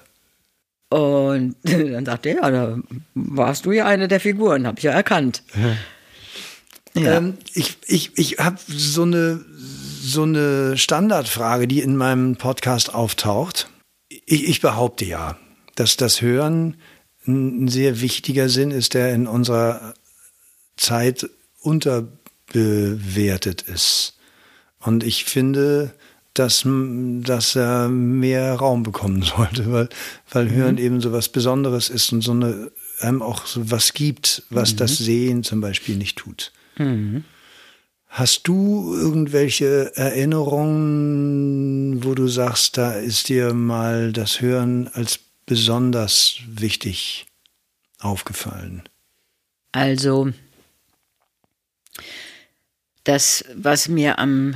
Und dann sagte er, ja, da warst du ja eine der Figuren, habe ich ja erkannt. Ja. Ja. Ähm, ich ich, ich habe so eine, so eine Standardfrage, die in meinem Podcast auftaucht. Ich, ich behaupte ja, dass das Hören ein sehr wichtiger Sinn ist, der in unserer Zeit bewertet ist. Und ich finde, dass, dass er mehr Raum bekommen sollte, weil, weil Hören mhm. eben so was Besonderes ist und so eine, einem auch so was gibt, was mhm. das Sehen zum Beispiel nicht tut. Mhm. Hast du irgendwelche Erinnerungen, wo du sagst, da ist dir mal das Hören als besonders wichtig aufgefallen? Also, das, was mir am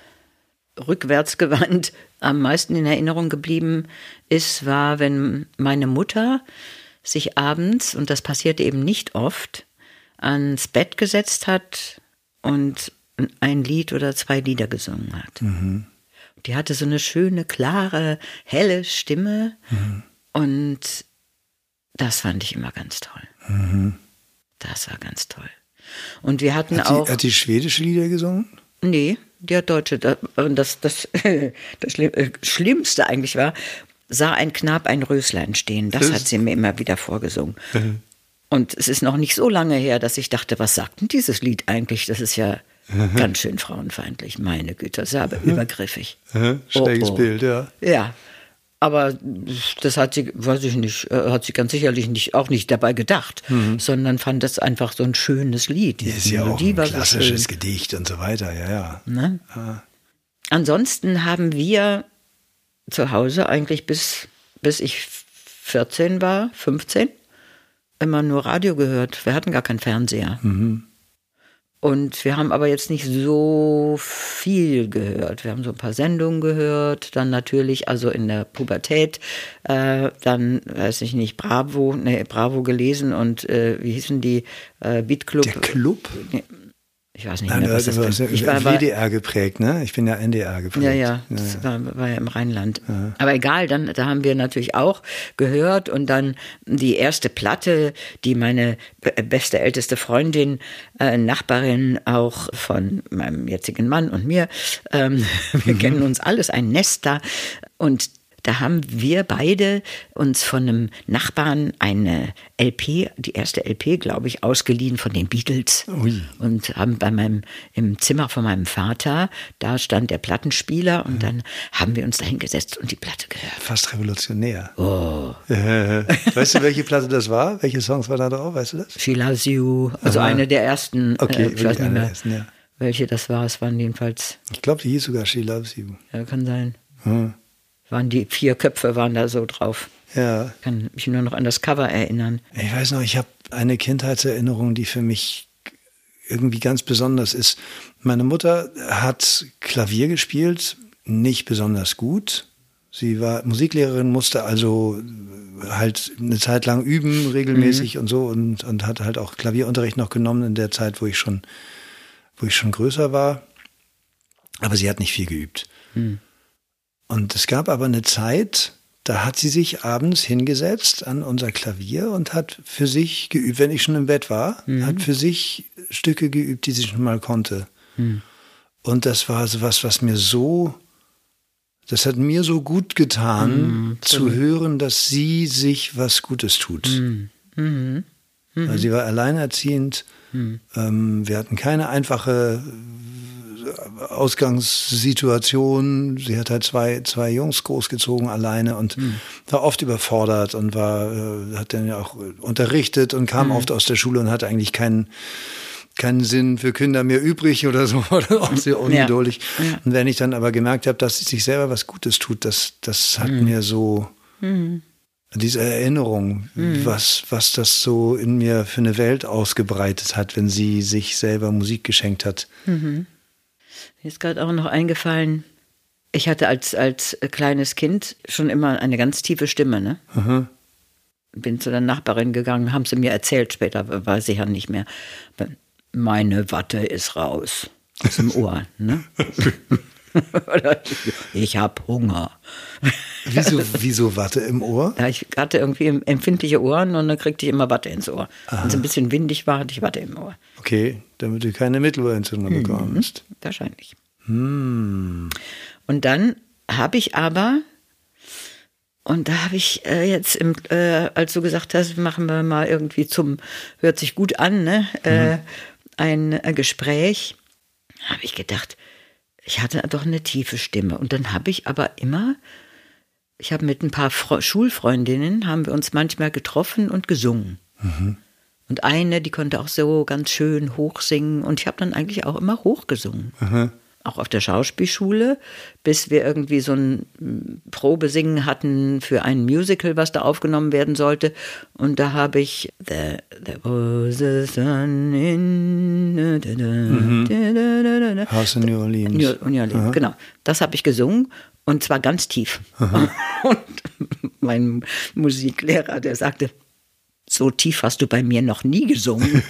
rückwärtsgewandt am meisten in Erinnerung geblieben ist, war, wenn meine Mutter sich abends, und das passierte eben nicht oft, ans Bett gesetzt hat und ein Lied oder zwei Lieder gesungen hat. Mhm. Die hatte so eine schöne, klare, helle Stimme mhm. und das fand ich immer ganz toll. Mhm. Das war ganz toll. Und wir hatten hat die, auch... Hat die schwedische Lieder gesungen? Nee, die hat deutsche. Und das, das, das Schlimmste eigentlich war, sah ein Knab ein Röslein stehen. Das, das hat sie mir immer wieder vorgesungen. Mhm. Und es ist noch nicht so lange her, dass ich dachte, was sagt denn dieses Lied eigentlich? Das ist ja mhm. ganz schön frauenfeindlich. Meine Güte, das ist aber mhm. übergriffig. Mhm. Schräges oh, oh. Bild, ja. Ja, aber das hat sie, weiß ich nicht, hat sie ganz sicherlich nicht, auch nicht dabei gedacht, mhm. sondern fand das einfach so ein schönes Lied. Die ist ja auch ein klassisches so Gedicht und so weiter, ja, ja. Ne? ja. Ansonsten haben wir zu Hause eigentlich bis, bis ich vierzehn war, fünfzehn, immer nur Radio gehört. Wir hatten gar keinen Fernseher. Mhm. Und wir haben aber jetzt nicht so viel gehört. Wir haben so ein paar Sendungen gehört, dann natürlich, also in der Pubertät, äh, dann, weiß ich nicht, Bravo, nee, Bravo gelesen und äh, wie hießen die, äh, Beat Club. Der Club? Ich weiß nicht Nein, mehr, was das war. Ich war W D R geprägt, ne? Ich bin ja N D R geprägt. Ja, ja, das ja, ja. War, war ja im Rheinland. Ja. Aber egal, dann, da haben wir natürlich auch gehört und dann die erste Platte, die meine beste, älteste Freundin, äh, Nachbarin auch von meinem jetzigen Mann und mir, ähm, wir mhm. kennen uns alles, ein Nester und da haben wir beide uns von einem Nachbarn eine L P, die erste L P, glaube ich, ausgeliehen von den Beatles. Ui. Und haben bei meinem, im Zimmer von meinem Vater, da stand der Plattenspieler und mhm. dann haben wir uns da hingesetzt und die Platte gehört. Fast revolutionär. Oh. Weißt du, welche Platte das war? Welche Songs war da drauf? Weißt du das? She Loves You. Also Aha. eine der ersten. Okay, äh, ich weiß nicht mehr, ersten, ja. welche das war. Es waren jedenfalls. Ich glaube, die hieß sogar She Loves You. Ja, kann sein. Hm. Waren die vier Köpfe waren da so drauf. Ja. Ich kann mich nur noch an das Cover erinnern. Ich weiß noch, ich habe eine Kindheitserinnerung, die für mich irgendwie ganz besonders ist. Meine Mutter hat Klavier gespielt, nicht besonders gut. Sie war Musiklehrerin, musste also halt eine Zeit lang üben, regelmäßig mhm. und so und, und hat halt auch Klavierunterricht noch genommen in der Zeit, wo ich schon, wo ich schon größer war. Aber sie hat nicht viel geübt. Mhm. Und es gab aber eine Zeit, da hat sie sich abends hingesetzt an unser Klavier und hat für sich geübt, wenn ich schon im Bett war, mhm. hat für sich Stücke geübt, die sie schon mal konnte. Mhm. Und das war so was, was mir so, das hat mir so gut getan, mhm. zu hören, dass sie sich was Gutes tut. Mhm. Mhm. Mhm. Also sie war alleinerziehend. Mhm. Ähm, wir hatten keine einfache Ausgangssituation. Sie hat halt zwei, zwei Jungs großgezogen alleine und mhm. war oft überfordert und war, äh, hat dann ja auch unterrichtet und kam mhm. oft aus der Schule und hatte eigentlich keinen, keinen Sinn für Kinder mehr übrig oder so, war dann auch sehr ungeduldig. Ja. Ja. Und wenn ich dann aber gemerkt habe, dass sie sich selber was Gutes tut, das, das hat mhm. mir so mhm. diese Erinnerung, mhm. was, was das so in mir für eine Welt ausgebreitet hat, wenn sie sich selber Musik geschenkt hat. Mhm. Mir ist gerade auch noch eingefallen, ich hatte als, als kleines Kind schon immer eine ganz tiefe Stimme, ne? Mhm. Bin zu der Nachbarin gegangen, haben sie mir erzählt, später weiß ich ja nicht mehr. Meine Watte ist raus aus dem Ohr, ne? Ich habe Hunger. Wieso, wieso Watte im Ohr? Ja, ich hatte irgendwie empfindliche Ohren und dann kriegte ich immer Watte ins Ohr. Wenn es ein bisschen windig war, hatte ich Watte im Ohr. Okay, damit du keine Mittelohrentzündung mhm. bekommst. Wahrscheinlich. Hm. Und dann habe ich aber, und da habe ich äh, jetzt, im, äh, als du gesagt hast, machen wir mal irgendwie zum, hört sich gut an, ne? Mhm. Äh, ein äh, Gespräch habe ich gedacht, ich hatte doch eine tiefe Stimme. Und dann habe ich aber immer, ich habe mit ein paar Fre- Schulfreundinnen, haben wir uns manchmal getroffen und gesungen. Mhm. Und eine, die konnte auch so ganz schön hoch singen. Und ich habe dann eigentlich auch immer hoch gesungen. Mhm. Auch auf der Schauspielschule, bis wir irgendwie so ein Probesingen hatten für ein Musical, was da aufgenommen werden sollte. Und da habe ich There, there was a sun in mhm. House in New Orleans. New Orleans, Aha. Genau. Das habe ich gesungen und zwar ganz tief. Aha. Und mein Musiklehrer, der sagte, so tief hast du bei mir noch nie gesungen.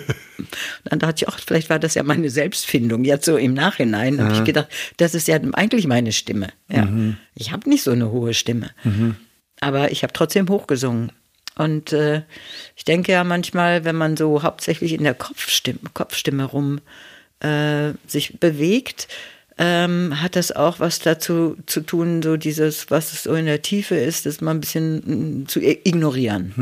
Dann dachte ich, ach, vielleicht war das ja meine Selbstfindung. Jetzt so im Nachhinein ja. habe ich gedacht, das ist ja eigentlich meine Stimme. Ja. Mhm. Ich habe nicht so eine hohe Stimme. Mhm. Aber ich habe trotzdem hochgesungen. Und äh, ich denke ja manchmal, wenn man so hauptsächlich in der Kopfstimme, Kopfstimme rum äh, sich bewegt, Ähm, hat das auch was dazu zu tun, so dieses, was so in der Tiefe ist, das mal ein bisschen m, zu ignorieren.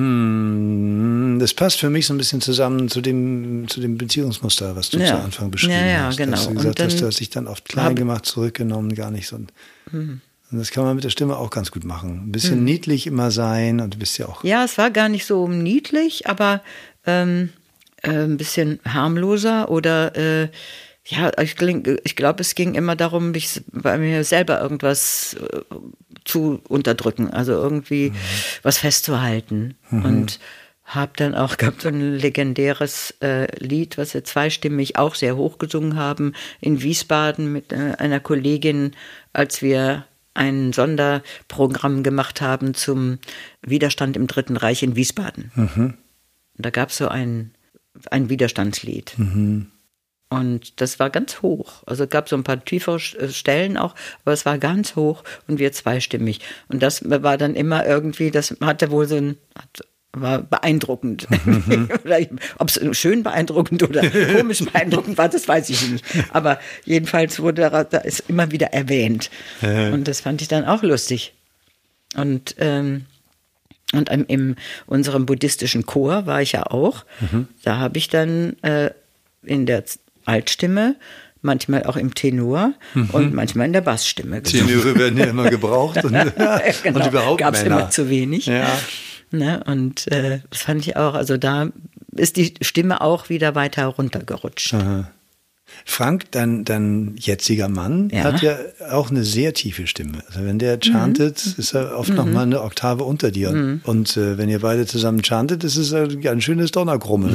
Hm, das passt für mich so ein bisschen zusammen zu dem, zu dem Beziehungsmuster, was du ja. zu Anfang beschrieben ja, ja, hast. Genau. Dass du gesagt hast, du hast dich dann oft klein gemacht, zurückgenommen, gar nicht so. Hm. Und das kann man mit der Stimme auch ganz gut machen. Ein bisschen hm. niedlich immer sein und du bist ja auch... Ja, es war gar nicht so niedlich, aber ähm, äh, ein bisschen harmloser oder... Äh, Ja, ich, ich glaube, es ging immer darum, mich bei mir selber irgendwas äh, zu unterdrücken, also irgendwie mhm. was festzuhalten. Mhm. Und habe dann auch, gab so ein legendäres äh, Lied, was wir zweistimmig auch sehr hoch gesungen haben, in Wiesbaden mit äh, einer Kollegin, als wir ein Sonderprogramm gemacht haben zum Widerstand im Dritten Reich in Wiesbaden. Mhm. Da gab es so ein, ein Widerstandslied. Mhm. Und das war ganz hoch. Also es gab so ein paar tiefere Stellen auch, aber es war ganz hoch und wir zweistimmig. Und das war dann immer irgendwie, das hatte wohl so ein, war beeindruckend. Mhm. Ob es schön beeindruckend oder komisch beeindruckend war, das weiß ich nicht. Aber jedenfalls wurde da ist immer wieder erwähnt. Ja. Und das fand ich dann auch lustig. Und, ähm, und im, in unserem buddhistischen Chor war ich ja auch. Mhm. Da habe ich dann äh, in der Altstimme, manchmal auch im Tenor mhm. und manchmal in der Bassstimme. Tenöre werden ja immer gebraucht und, ja, genau. und überhaupt gab's Männer. Immer zu wenig. Ja. Ne, und äh, das fand ich auch, also da ist die Stimme auch wieder weiter runtergerutscht. Aha. Frank, dein, dein jetziger Mann, ja. hat ja auch eine sehr tiefe Stimme. Also wenn der chantet, mhm. ist er oft mhm. noch mal eine Oktave unter dir. Mhm. Und äh, wenn ihr beide zusammen chantet, ist es ein ganz schönes Donnergrummeln.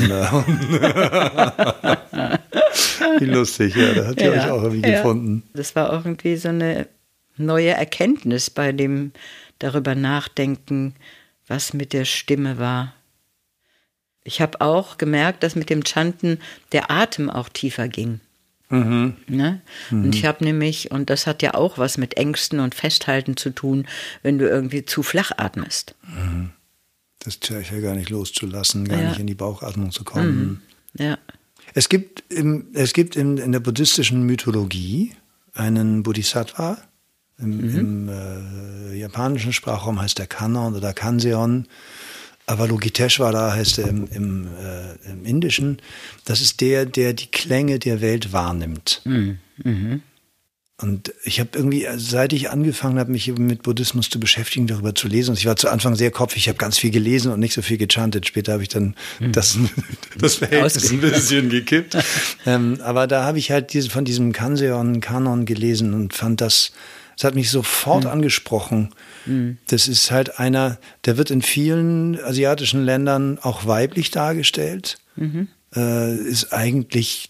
Wie lustig, ja, da habt ihr ja. euch auch irgendwie ja. gefunden. Das war auch irgendwie so eine neue Erkenntnis bei dem darüber nachdenken, was mit der Stimme war. Ich habe auch gemerkt, dass mit dem Chanten der Atem auch tiefer ging. Mhm. Ne? Mhm. Und ich habe nämlich, und das hat ja auch was mit Ängsten und Festhalten zu tun, wenn du irgendwie zu flach atmest. Mhm. Das tue ich ja gar nicht loszulassen, gar ja. nicht in die Bauchatmung zu kommen. Mhm. Ja. Es gibt, im, es gibt in, in der buddhistischen Mythologie einen Bodhisattva. Im, mhm. im äh, japanischen Sprachraum heißt der Kanon oder Kanzeon. Avalokiteshvara heißt er im, im, äh, im Indischen. Das ist der, der die Klänge der Welt wahrnimmt. Mhm. Mhm. Und ich habe irgendwie, seit ich angefangen habe, mich mit Buddhismus zu beschäftigen, darüber zu lesen, und ich war zu Anfang sehr kopfig, ich habe ganz viel gelesen und nicht so viel gechantet. Später habe ich dann mhm. das, das Verhältnis ein bisschen gekippt. ähm, aber da habe ich halt diese, von diesem Kanzeon, Kanon gelesen und fand das, das hat mich sofort mhm. angesprochen. Mhm. Das ist halt einer, der wird in vielen asiatischen Ländern auch weiblich dargestellt, mhm. äh, ist eigentlich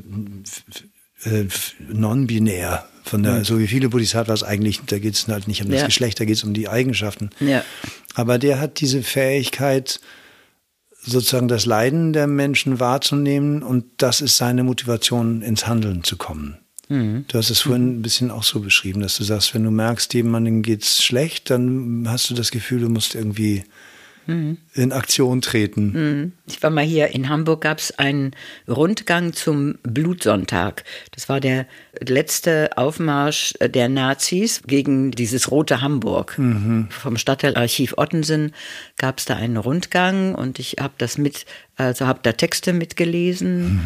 äh, non-binär. Von der, mhm. so wie viele Bodhisattvas eigentlich, da geht es halt nicht um das ja. Geschlecht, da geht es um die Eigenschaften. Ja. Aber der hat diese Fähigkeit, sozusagen das Leiden der Menschen wahrzunehmen, und das ist seine Motivation, ins Handeln zu kommen. Mhm. Du hast es vorhin ein bisschen auch so beschrieben, dass du sagst, wenn du merkst, jemandem geht's schlecht, dann hast du das Gefühl, du musst irgendwie mhm. in Aktion treten. Mhm. Ich war mal hier in Hamburg, gab es einen Rundgang zum Blutsonntag. Das war der letzte Aufmarsch der Nazis gegen dieses Rote Hamburg. Mhm. Vom Stadtteilarchiv Ottensen gab es da einen Rundgang, und ich habe das mit, also habe da Texte mitgelesen. Mhm.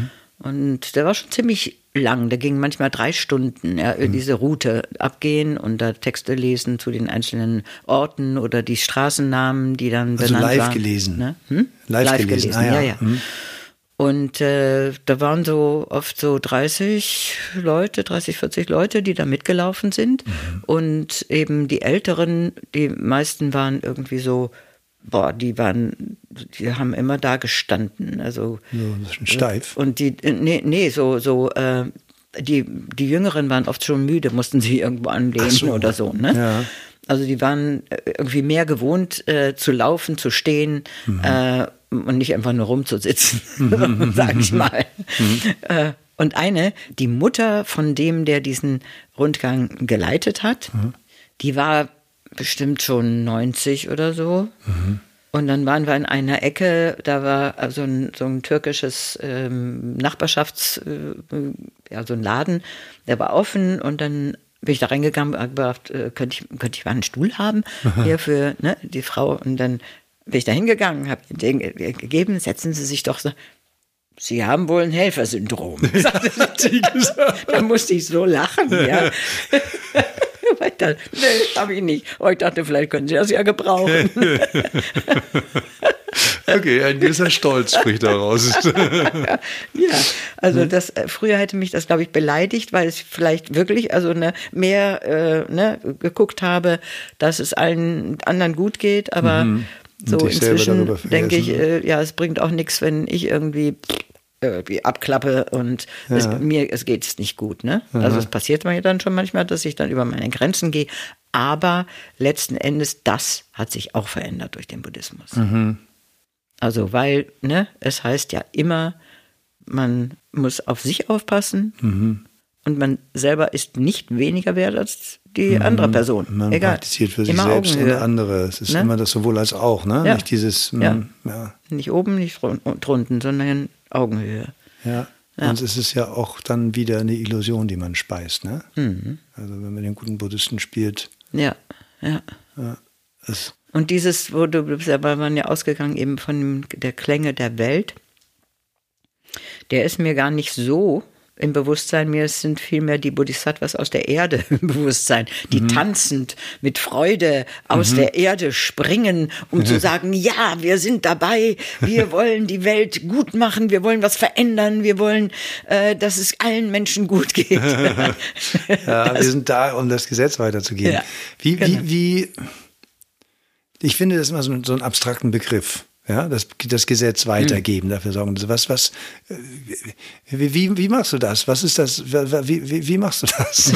Und der war schon ziemlich lang, der ging manchmal drei Stunden, ja, mhm. diese Route abgehen und da Texte lesen zu den einzelnen Orten oder die Straßennamen, die dann also benannt waren. Also live gelesen? Ne? Hm? Live, live gelesen, gelesen. Ah, ja. ja, ja. Mhm. Und äh, da waren so oft so dreißig Leute, dreißig, vierzig Leute, die da mitgelaufen sind. Mhm. Und eben die Älteren, die meisten waren irgendwie so, boah, die waren, die haben immer da gestanden. Also, so ein bisschen steif. Und die, nee, nee, so, so, äh, die, die Jüngeren waren oft schon müde, mussten sie irgendwo anlehnen so. oder so, ne? Ja. Also die waren irgendwie mehr gewohnt, äh, zu laufen, zu stehen, mhm. äh, und nicht einfach nur rumzusitzen, mhm. sag ich mal. Mhm. Äh, und eine, die Mutter von dem, der diesen Rundgang geleitet hat, mhm. die war bestimmt schon neunzig oder so. Mhm. Und dann waren wir in einer Ecke, da war so ein, so ein türkisches ähm, Nachbarschafts-, äh, ja, so ein Laden, der war offen und dann bin ich da reingegangen und habe gedacht, äh, könnte ich, könnte ich mal einen Stuhl haben hier für ne, die Frau. Und dann bin ich da hingegangen, habe den gegeben, setzen Sie sich doch so. Sie haben wohl ein Helfersyndrom. Da musste ich so lachen, ja. Weil ich dachte, nee, habe ich nicht. Aber ich dachte, vielleicht können Sie das ja gebrauchen. Okay, ein gewisser Stolz spricht daraus. Ja, also das, früher hätte mich das, glaube ich, beleidigt, weil ich vielleicht wirklich also ne, mehr äh, ne, geguckt habe, dass es allen anderen gut geht, aber mhm. so inzwischen denke ich, äh, ja, es bringt auch nichts, wenn ich irgendwie irgendwie abklappe und ja. es, mir es geht es nicht gut. Ne? Ja. Also es passiert mir dann schon manchmal, dass ich dann über meine Grenzen gehe, aber letzten Endes, das hat sich auch verändert durch den Buddhismus. Mhm. Also weil, ne, es heißt ja immer, man muss auf sich aufpassen mhm. und man selber ist nicht weniger wert als die mhm. andere Person. Man Egal. praktiziert für sich immer selbst Augenhöhe. und andere. Es ist ne? immer das sowohl als auch, ne? Ja. Nicht dieses, ja. mh, ja. Nicht oben, nicht drunten, sondern Augenhöhe. Ja. Ja. Und es ist ja auch dann wieder eine Illusion, die man speist, ne? Mhm. Also wenn man den guten Buddhisten spielt. Ja, ja. ja es Und dieses, wo du bist, da war man ja ausgegangen eben von der Klänge der Welt, der ist mir gar nicht so im Bewusstsein, mir sind vielmehr die Bodhisattvas aus der Erde im Bewusstsein, die mhm. tanzend mit Freude aus mhm. der Erde springen, um mhm. zu sagen, ja, wir sind dabei, wir wollen die Welt gut machen, wir wollen was verändern, wir wollen, äh, dass es allen Menschen gut geht. Ja, das, wir sind da, um das Gesetz weiterzugeben. Ja, wie, genau. wie, wie, ich finde das immer so, so einen abstrakten Begriff. Ja, das, das Gesetz weitergeben, mhm. dafür sorgen. Was, was, wie, wie, wie machst du das? Was ist das? Wie, wie, wie machst du das?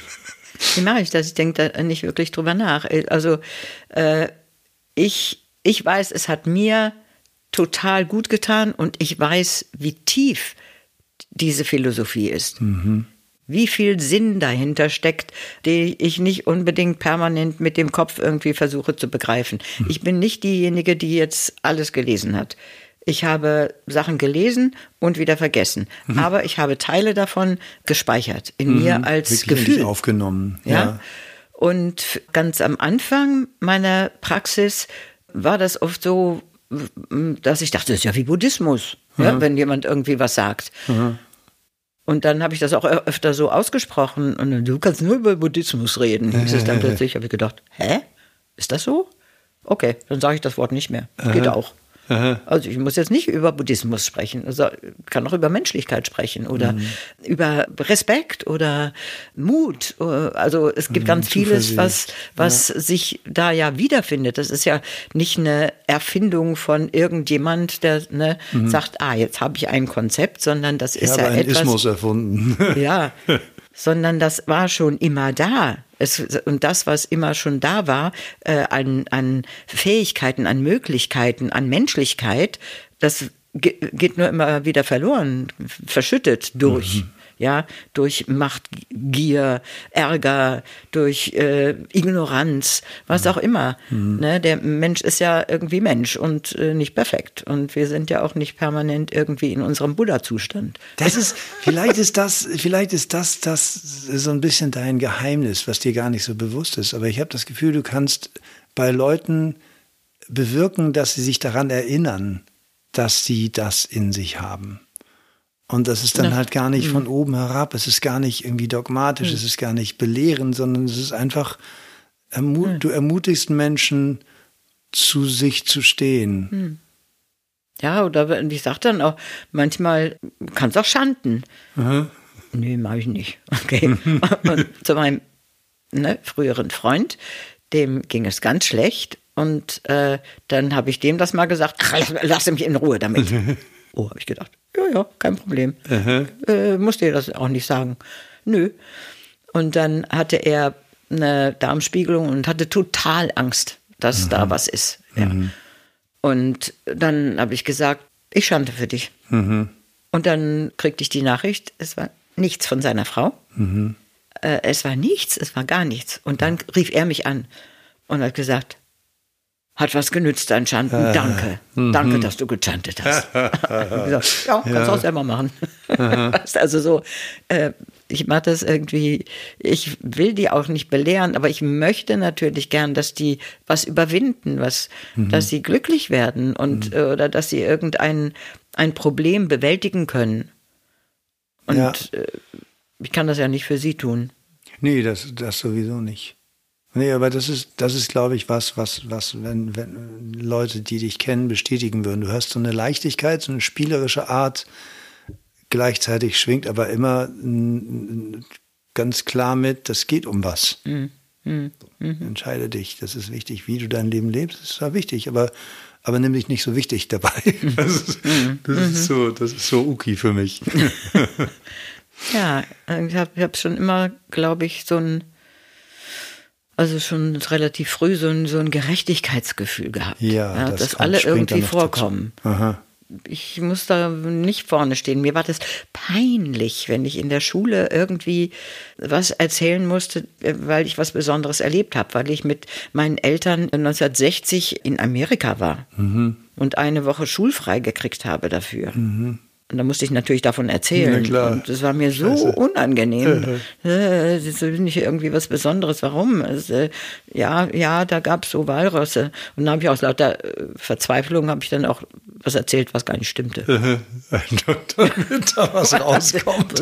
Wie mache ich das? Ich denke da nicht wirklich drüber nach. Also, äh, ich, ich weiß, es hat mir total gut getan und ich weiß, wie tief diese Philosophie ist. Mhm. Wie viel Sinn dahinter steckt, den ich nicht unbedingt permanent mit dem Kopf irgendwie versuche zu begreifen. Mhm. Ich bin nicht diejenige, die jetzt alles gelesen hat. Ich habe Sachen gelesen und wieder vergessen. Mhm. Aber ich habe Teile davon gespeichert in mhm. mir als Wirklich Gefühl. Aufgenommen. Ja? ja. Und ganz am Anfang meiner Praxis war das oft so, dass ich dachte, das ist ja wie Buddhismus, mhm. ja, wenn jemand irgendwie was sagt. Mhm. Und dann habe ich das auch öfter so ausgesprochen. Und dann, du kannst nur über Buddhismus reden. Hieß es dann plötzlich, habe ich gedacht, hä? Ist das so? Okay, dann sage ich das Wort nicht mehr. Das geht auch. Aha. Also ich muss jetzt nicht über Buddhismus sprechen, also ich kann auch über Menschlichkeit sprechen oder mhm. über Respekt oder Mut. Also es gibt mhm, ganz vieles, was, was ja. sich da ja wiederfindet. Das ist ja nicht eine Erfindung von irgendjemand, der ne, mhm. sagt, ah, jetzt habe ich ein Konzept, sondern das ist ja, ja ein etwas. Ismus erfunden. Ja, sondern das war schon immer da. Es, und das, was immer schon da war, äh, an, an Fähigkeiten, an Möglichkeiten, an Menschlichkeit, das ge- geht nur immer wieder verloren, verschüttet durch, mhm. ja, durch Machtgier, Ärger, durch äh, Ignoranz, was auch immer. Mhm. Ne? Der Mensch ist ja irgendwie Mensch und äh, nicht perfekt. Und wir sind ja auch nicht permanent irgendwie in unserem Buddha-Zustand. Das ist, vielleicht ist das, vielleicht ist das, das so ein bisschen dein Geheimnis, was dir gar nicht so bewusst ist. Aber ich habe das Gefühl, du kannst bei Leuten bewirken, dass sie sich daran erinnern, dass sie das in sich haben. Und das ist dann Ja. halt gar nicht Mhm. von oben herab, es ist gar nicht irgendwie dogmatisch, Mhm. es ist gar nicht belehrend, sondern es ist einfach, ermu- Mhm. du ermutigst Menschen, zu sich zu stehen. Mhm. Ja, oder wenn- ich sag dann auch, manchmal kann es auch schanden. Mhm. Nee, mach ich nicht. Okay. Und zu meinem ne, früheren Freund, dem ging es ganz schlecht. Und äh, dann habe ich dem das mal gesagt, ach, lass, lass mich in Ruhe damit. Oh, habe ich gedacht, ja, ja, kein Problem. Äh, musste ihr das auch nicht sagen. Nö. Und dann hatte er eine Darmspiegelung und hatte total Angst, dass Mhm. da was ist. Ja. Mhm. Und dann habe ich gesagt, ich schande für dich. Mhm. Und dann kriegte ich die Nachricht, es war nichts von seiner Frau. Mhm. Äh, es war nichts, es war gar nichts. Und dann rief er mich an und hat gesagt, hat was genützt, dein Schanden, Äh, danke. mhm. Danke, dass du gechantet hast. Hab ich gesagt, ja, kannst du auch selber machen. Weißt, also so, äh, ich mache das irgendwie, ich will die auch nicht belehren, aber ich möchte natürlich gern, dass die was überwinden, was, Mhm. dass sie glücklich werden und äh, oder dass sie irgendein ein Problem bewältigen können. Und Ja. äh, ich kann das ja nicht für sie tun. Nee, das, das sowieso nicht. Nee, aber das ist, das ist, glaube ich, was, was, was, wenn, wenn Leute, die dich kennen, bestätigen würden. Du hast so eine Leichtigkeit, so eine spielerische Art, gleichzeitig schwingt aber immer mm, ganz klar mit, das geht um was. Mhm. Mhm. Mhm. Entscheide dich, das ist wichtig. Wie du dein Leben lebst, ist zwar wichtig, aber, aber nimm dich nicht so wichtig dabei. Das ist, das ist so, das ist so Uki für mich. Ja, ich habe ich hab schon immer, glaube ich, so ein, also schon relativ früh so ein, so ein Gerechtigkeitsgefühl gehabt. Ja, das dass kommt- alle springt irgendwie dann noch dazu. vorkommen. Aha. Ich muss da nicht vorne stehen. Mir war das peinlich, wenn ich in der Schule irgendwie was erzählen musste, weil ich was Besonderes erlebt habe, weil ich mit meinen Eltern neunzehnhundertsechzig in Amerika war Mhm. und eine Woche schulfrei gekriegt habe dafür. Mhm. Und da musste ich natürlich davon erzählen. Na klar. Und das war mir so Scheiße. unangenehm. Äh, Das ist nicht irgendwie was Besonderes. Warum? Es, äh, ja, ja, da gab es so Walrösse. Und dann habe ich aus lauter äh, Verzweiflung habe ich dann auch was erzählt, was gar nicht stimmte. Damit da was rauskommt.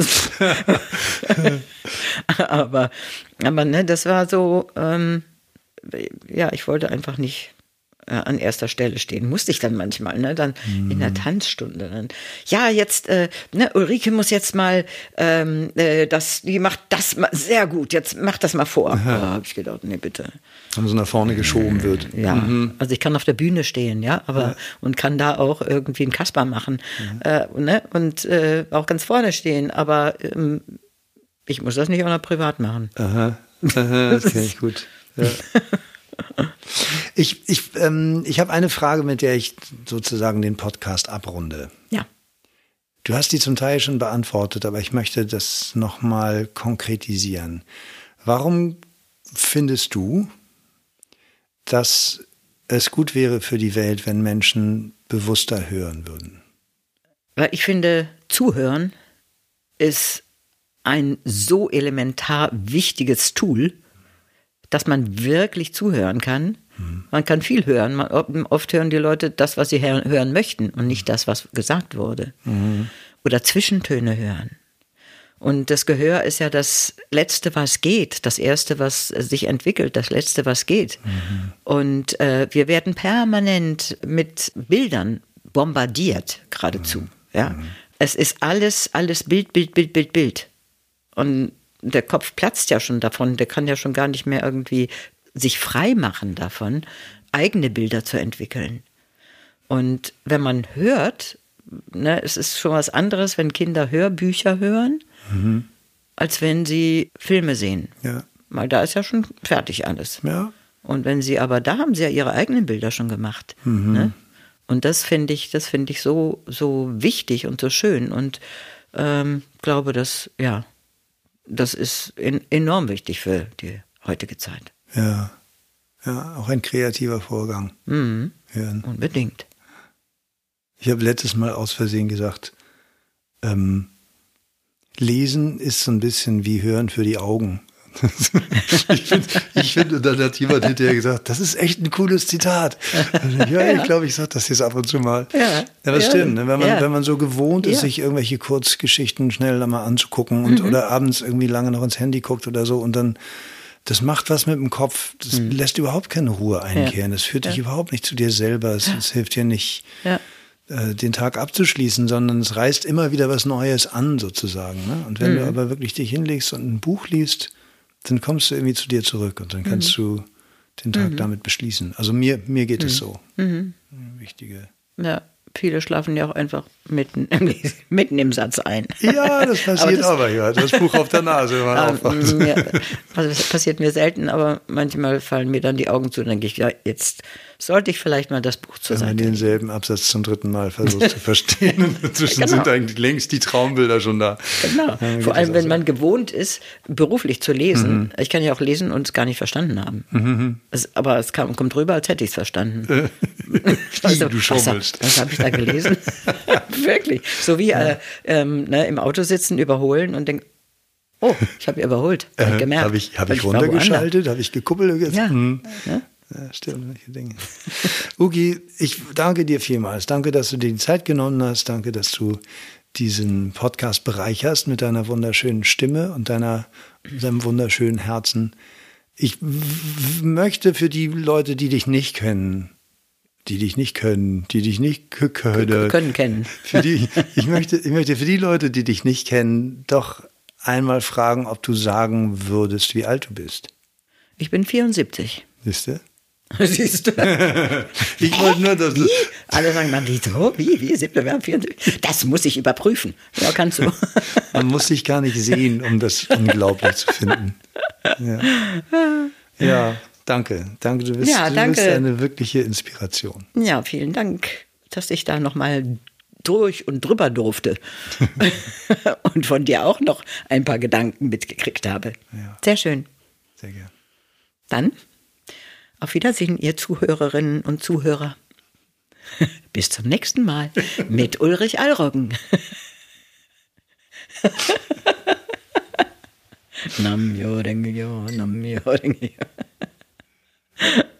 aber, aber ne, das war so, ähm, ja, ich wollte einfach nicht äh, an erster Stelle stehen. Musste ich dann manchmal, ne, dann in der Tanzstunde. Dann, ja, jetzt, äh, ne, Ulrike muss jetzt mal, ähm, äh, das, die macht das mal sehr gut, jetzt mach das mal vor. Oh, habe ich gedacht, nee, bitte. Wenn so nach vorne geschoben wird. Ja, also ich kann auf der Bühne stehen, ja, aber Ja. und kann da auch irgendwie einen Kasper machen, äh, ne, und äh, auch ganz vorne stehen, aber ähm, ich muss das nicht auch noch privat machen. Aha, aha, okay, gut. Ja. Ich, ich, ähm, ich habe eine Frage, mit der ich sozusagen den Podcast abrunde. Ja. Du hast die zum Teil schon beantwortet, aber ich möchte das nochmal konkretisieren. Warum findest du, dass es gut wäre für die Welt, wenn Menschen bewusster hören würden? Weil ich finde, zuhören ist ein so elementar wichtiges Tool, dass man wirklich zuhören kann. Mhm. Man kann viel hören. Man, oft hören die Leute das, was sie hören möchten und nicht das, was gesagt wurde. Mhm. Oder Zwischentöne hören. Und das Gehör ist ja das Letzte, was geht, das Erste, was sich entwickelt, das Letzte, was geht. Mhm. Und äh, wir werden permanent mit Bildern bombardiert, geradezu. Mhm. Ja? Es ist alles, alles Bild, Bild, Bild, Bild, Bild. Und der Kopf platzt ja schon davon, der kann ja schon gar nicht mehr irgendwie sich frei machen davon, eigene Bilder zu entwickeln. Und wenn man hört, ne, es ist schon was anderes, wenn Kinder Hörbücher hören, mhm. als wenn sie Filme sehen. Ja. Weil da ist ja schon fertig alles. Ja. Und wenn sie, aber da haben sie ja ihre eigenen Bilder schon gemacht. Mhm. Ne? Und das finde ich, das finde ich so, so wichtig und so schön. Und ähm, glaube, dass, ja, das ist in, enorm wichtig für die heutige Zeit. Ja, ja, auch ein kreativer Vorgang. Mhm. Hören. Unbedingt. Ich habe letztes Mal aus Versehen gesagt, ähm, Lesen ist so ein bisschen wie Hören für die Augen. ich finde, ich find, und dann hat jemand hinterher gesagt, das ist echt ein cooles Zitat. Ja, ja. Ich glaube, ich sage das jetzt ab und zu mal. Ja, ja das ja. stimmt. Ne? Wenn, man, ja. wenn man so gewohnt ist, ja. sich irgendwelche Kurzgeschichten schnell mal anzugucken und mhm. oder abends irgendwie lange noch ins Handy guckt oder so und dann, das macht was mit dem Kopf. Das mhm. lässt überhaupt keine Ruhe einkehren. Ja. Das führt dich ja. überhaupt nicht zu dir selber. Es, ja. es hilft dir nicht, ja. äh, den Tag abzuschließen, sondern es reißt immer wieder was Neues an, sozusagen. Ne? Und wenn mhm. du aber wirklich dich hinlegst und ein Buch liest, dann kommst du irgendwie zu dir zurück und dann kannst mhm. du den Tag mhm. damit beschließen. Also mir, mir geht mhm. es so. Mhm. Wichtige. Ja, viele schlafen ja auch einfach mitten im, mitten im Satz ein. Ja, das passiert das, aber ja. Das Buch auf der Nase, wenn man aufwacht. Ja, also das passiert mir selten, aber manchmal fallen mir dann die Augen zu und denke ich, ja, jetzt sollte ich vielleicht mal das Buch zur Seite legen. Wenn man denselben Absatz zum dritten Mal versucht zu verstehen und inzwischen genau. sind eigentlich längst die Traumbilder schon da. Genau, vor allem wenn man gewohnt ist, beruflich zu lesen. Mhm. Ich kann ja auch lesen und es gar nicht verstanden haben. Mhm. Es, aber es kam, kommt rüber, als hätte ich es verstanden. also, du schummelst. Was, was habe ich da gelesen? Wirklich. So wie ja. äh, ähm, ne, im Auto sitzen, überholen und denken, oh, ich habe überholt. Äh, gemerkt. Habe ich, hab ich runtergeschaltet? Habe ich gekuppelt? Jetzt? Ja. Hm. ja. Ja, stimmt, solche Dinge. Ugi, ich danke dir vielmals. Danke, dass du dir die Zeit genommen hast. Danke, dass du diesen Podcast bereicherst mit deiner wunderschönen Stimme und deiner, deinem wunderschönen Herzen. Ich w- möchte für die Leute, die dich nicht kennen, die dich nicht können, die dich nicht k- können, können kennen. Für die, ich möchte, ich möchte für die Leute, die dich nicht kennen, doch einmal fragen, ob du sagen würdest, wie alt du bist. Ich bin vierundsiebzig. Siehst du? Siehst du? Ich wollte nur, dass du... Alle sagen dann, wieso? Wie? Wie? Siebte, wir haben vierundsiebzig. Das muss ich überprüfen. Ja, kannst du. Man muss dich gar nicht sehen, um das unglaublich zu finden. Ja, ja danke. Danke, du bist, ja, danke. Du bist eine wirkliche Inspiration. Ja, vielen Dank, dass ich da nochmal durch und drüber durfte. Und von dir auch noch ein paar Gedanken mitgekriegt habe. Ja. Sehr schön. Sehr gern. Dann auf Wiedersehen, ihr Zuhörerinnen und Zuhörer. Bis zum nächsten Mal mit Ulrich Allroggen. Nam yo, denge yo, nam yo, denge yo.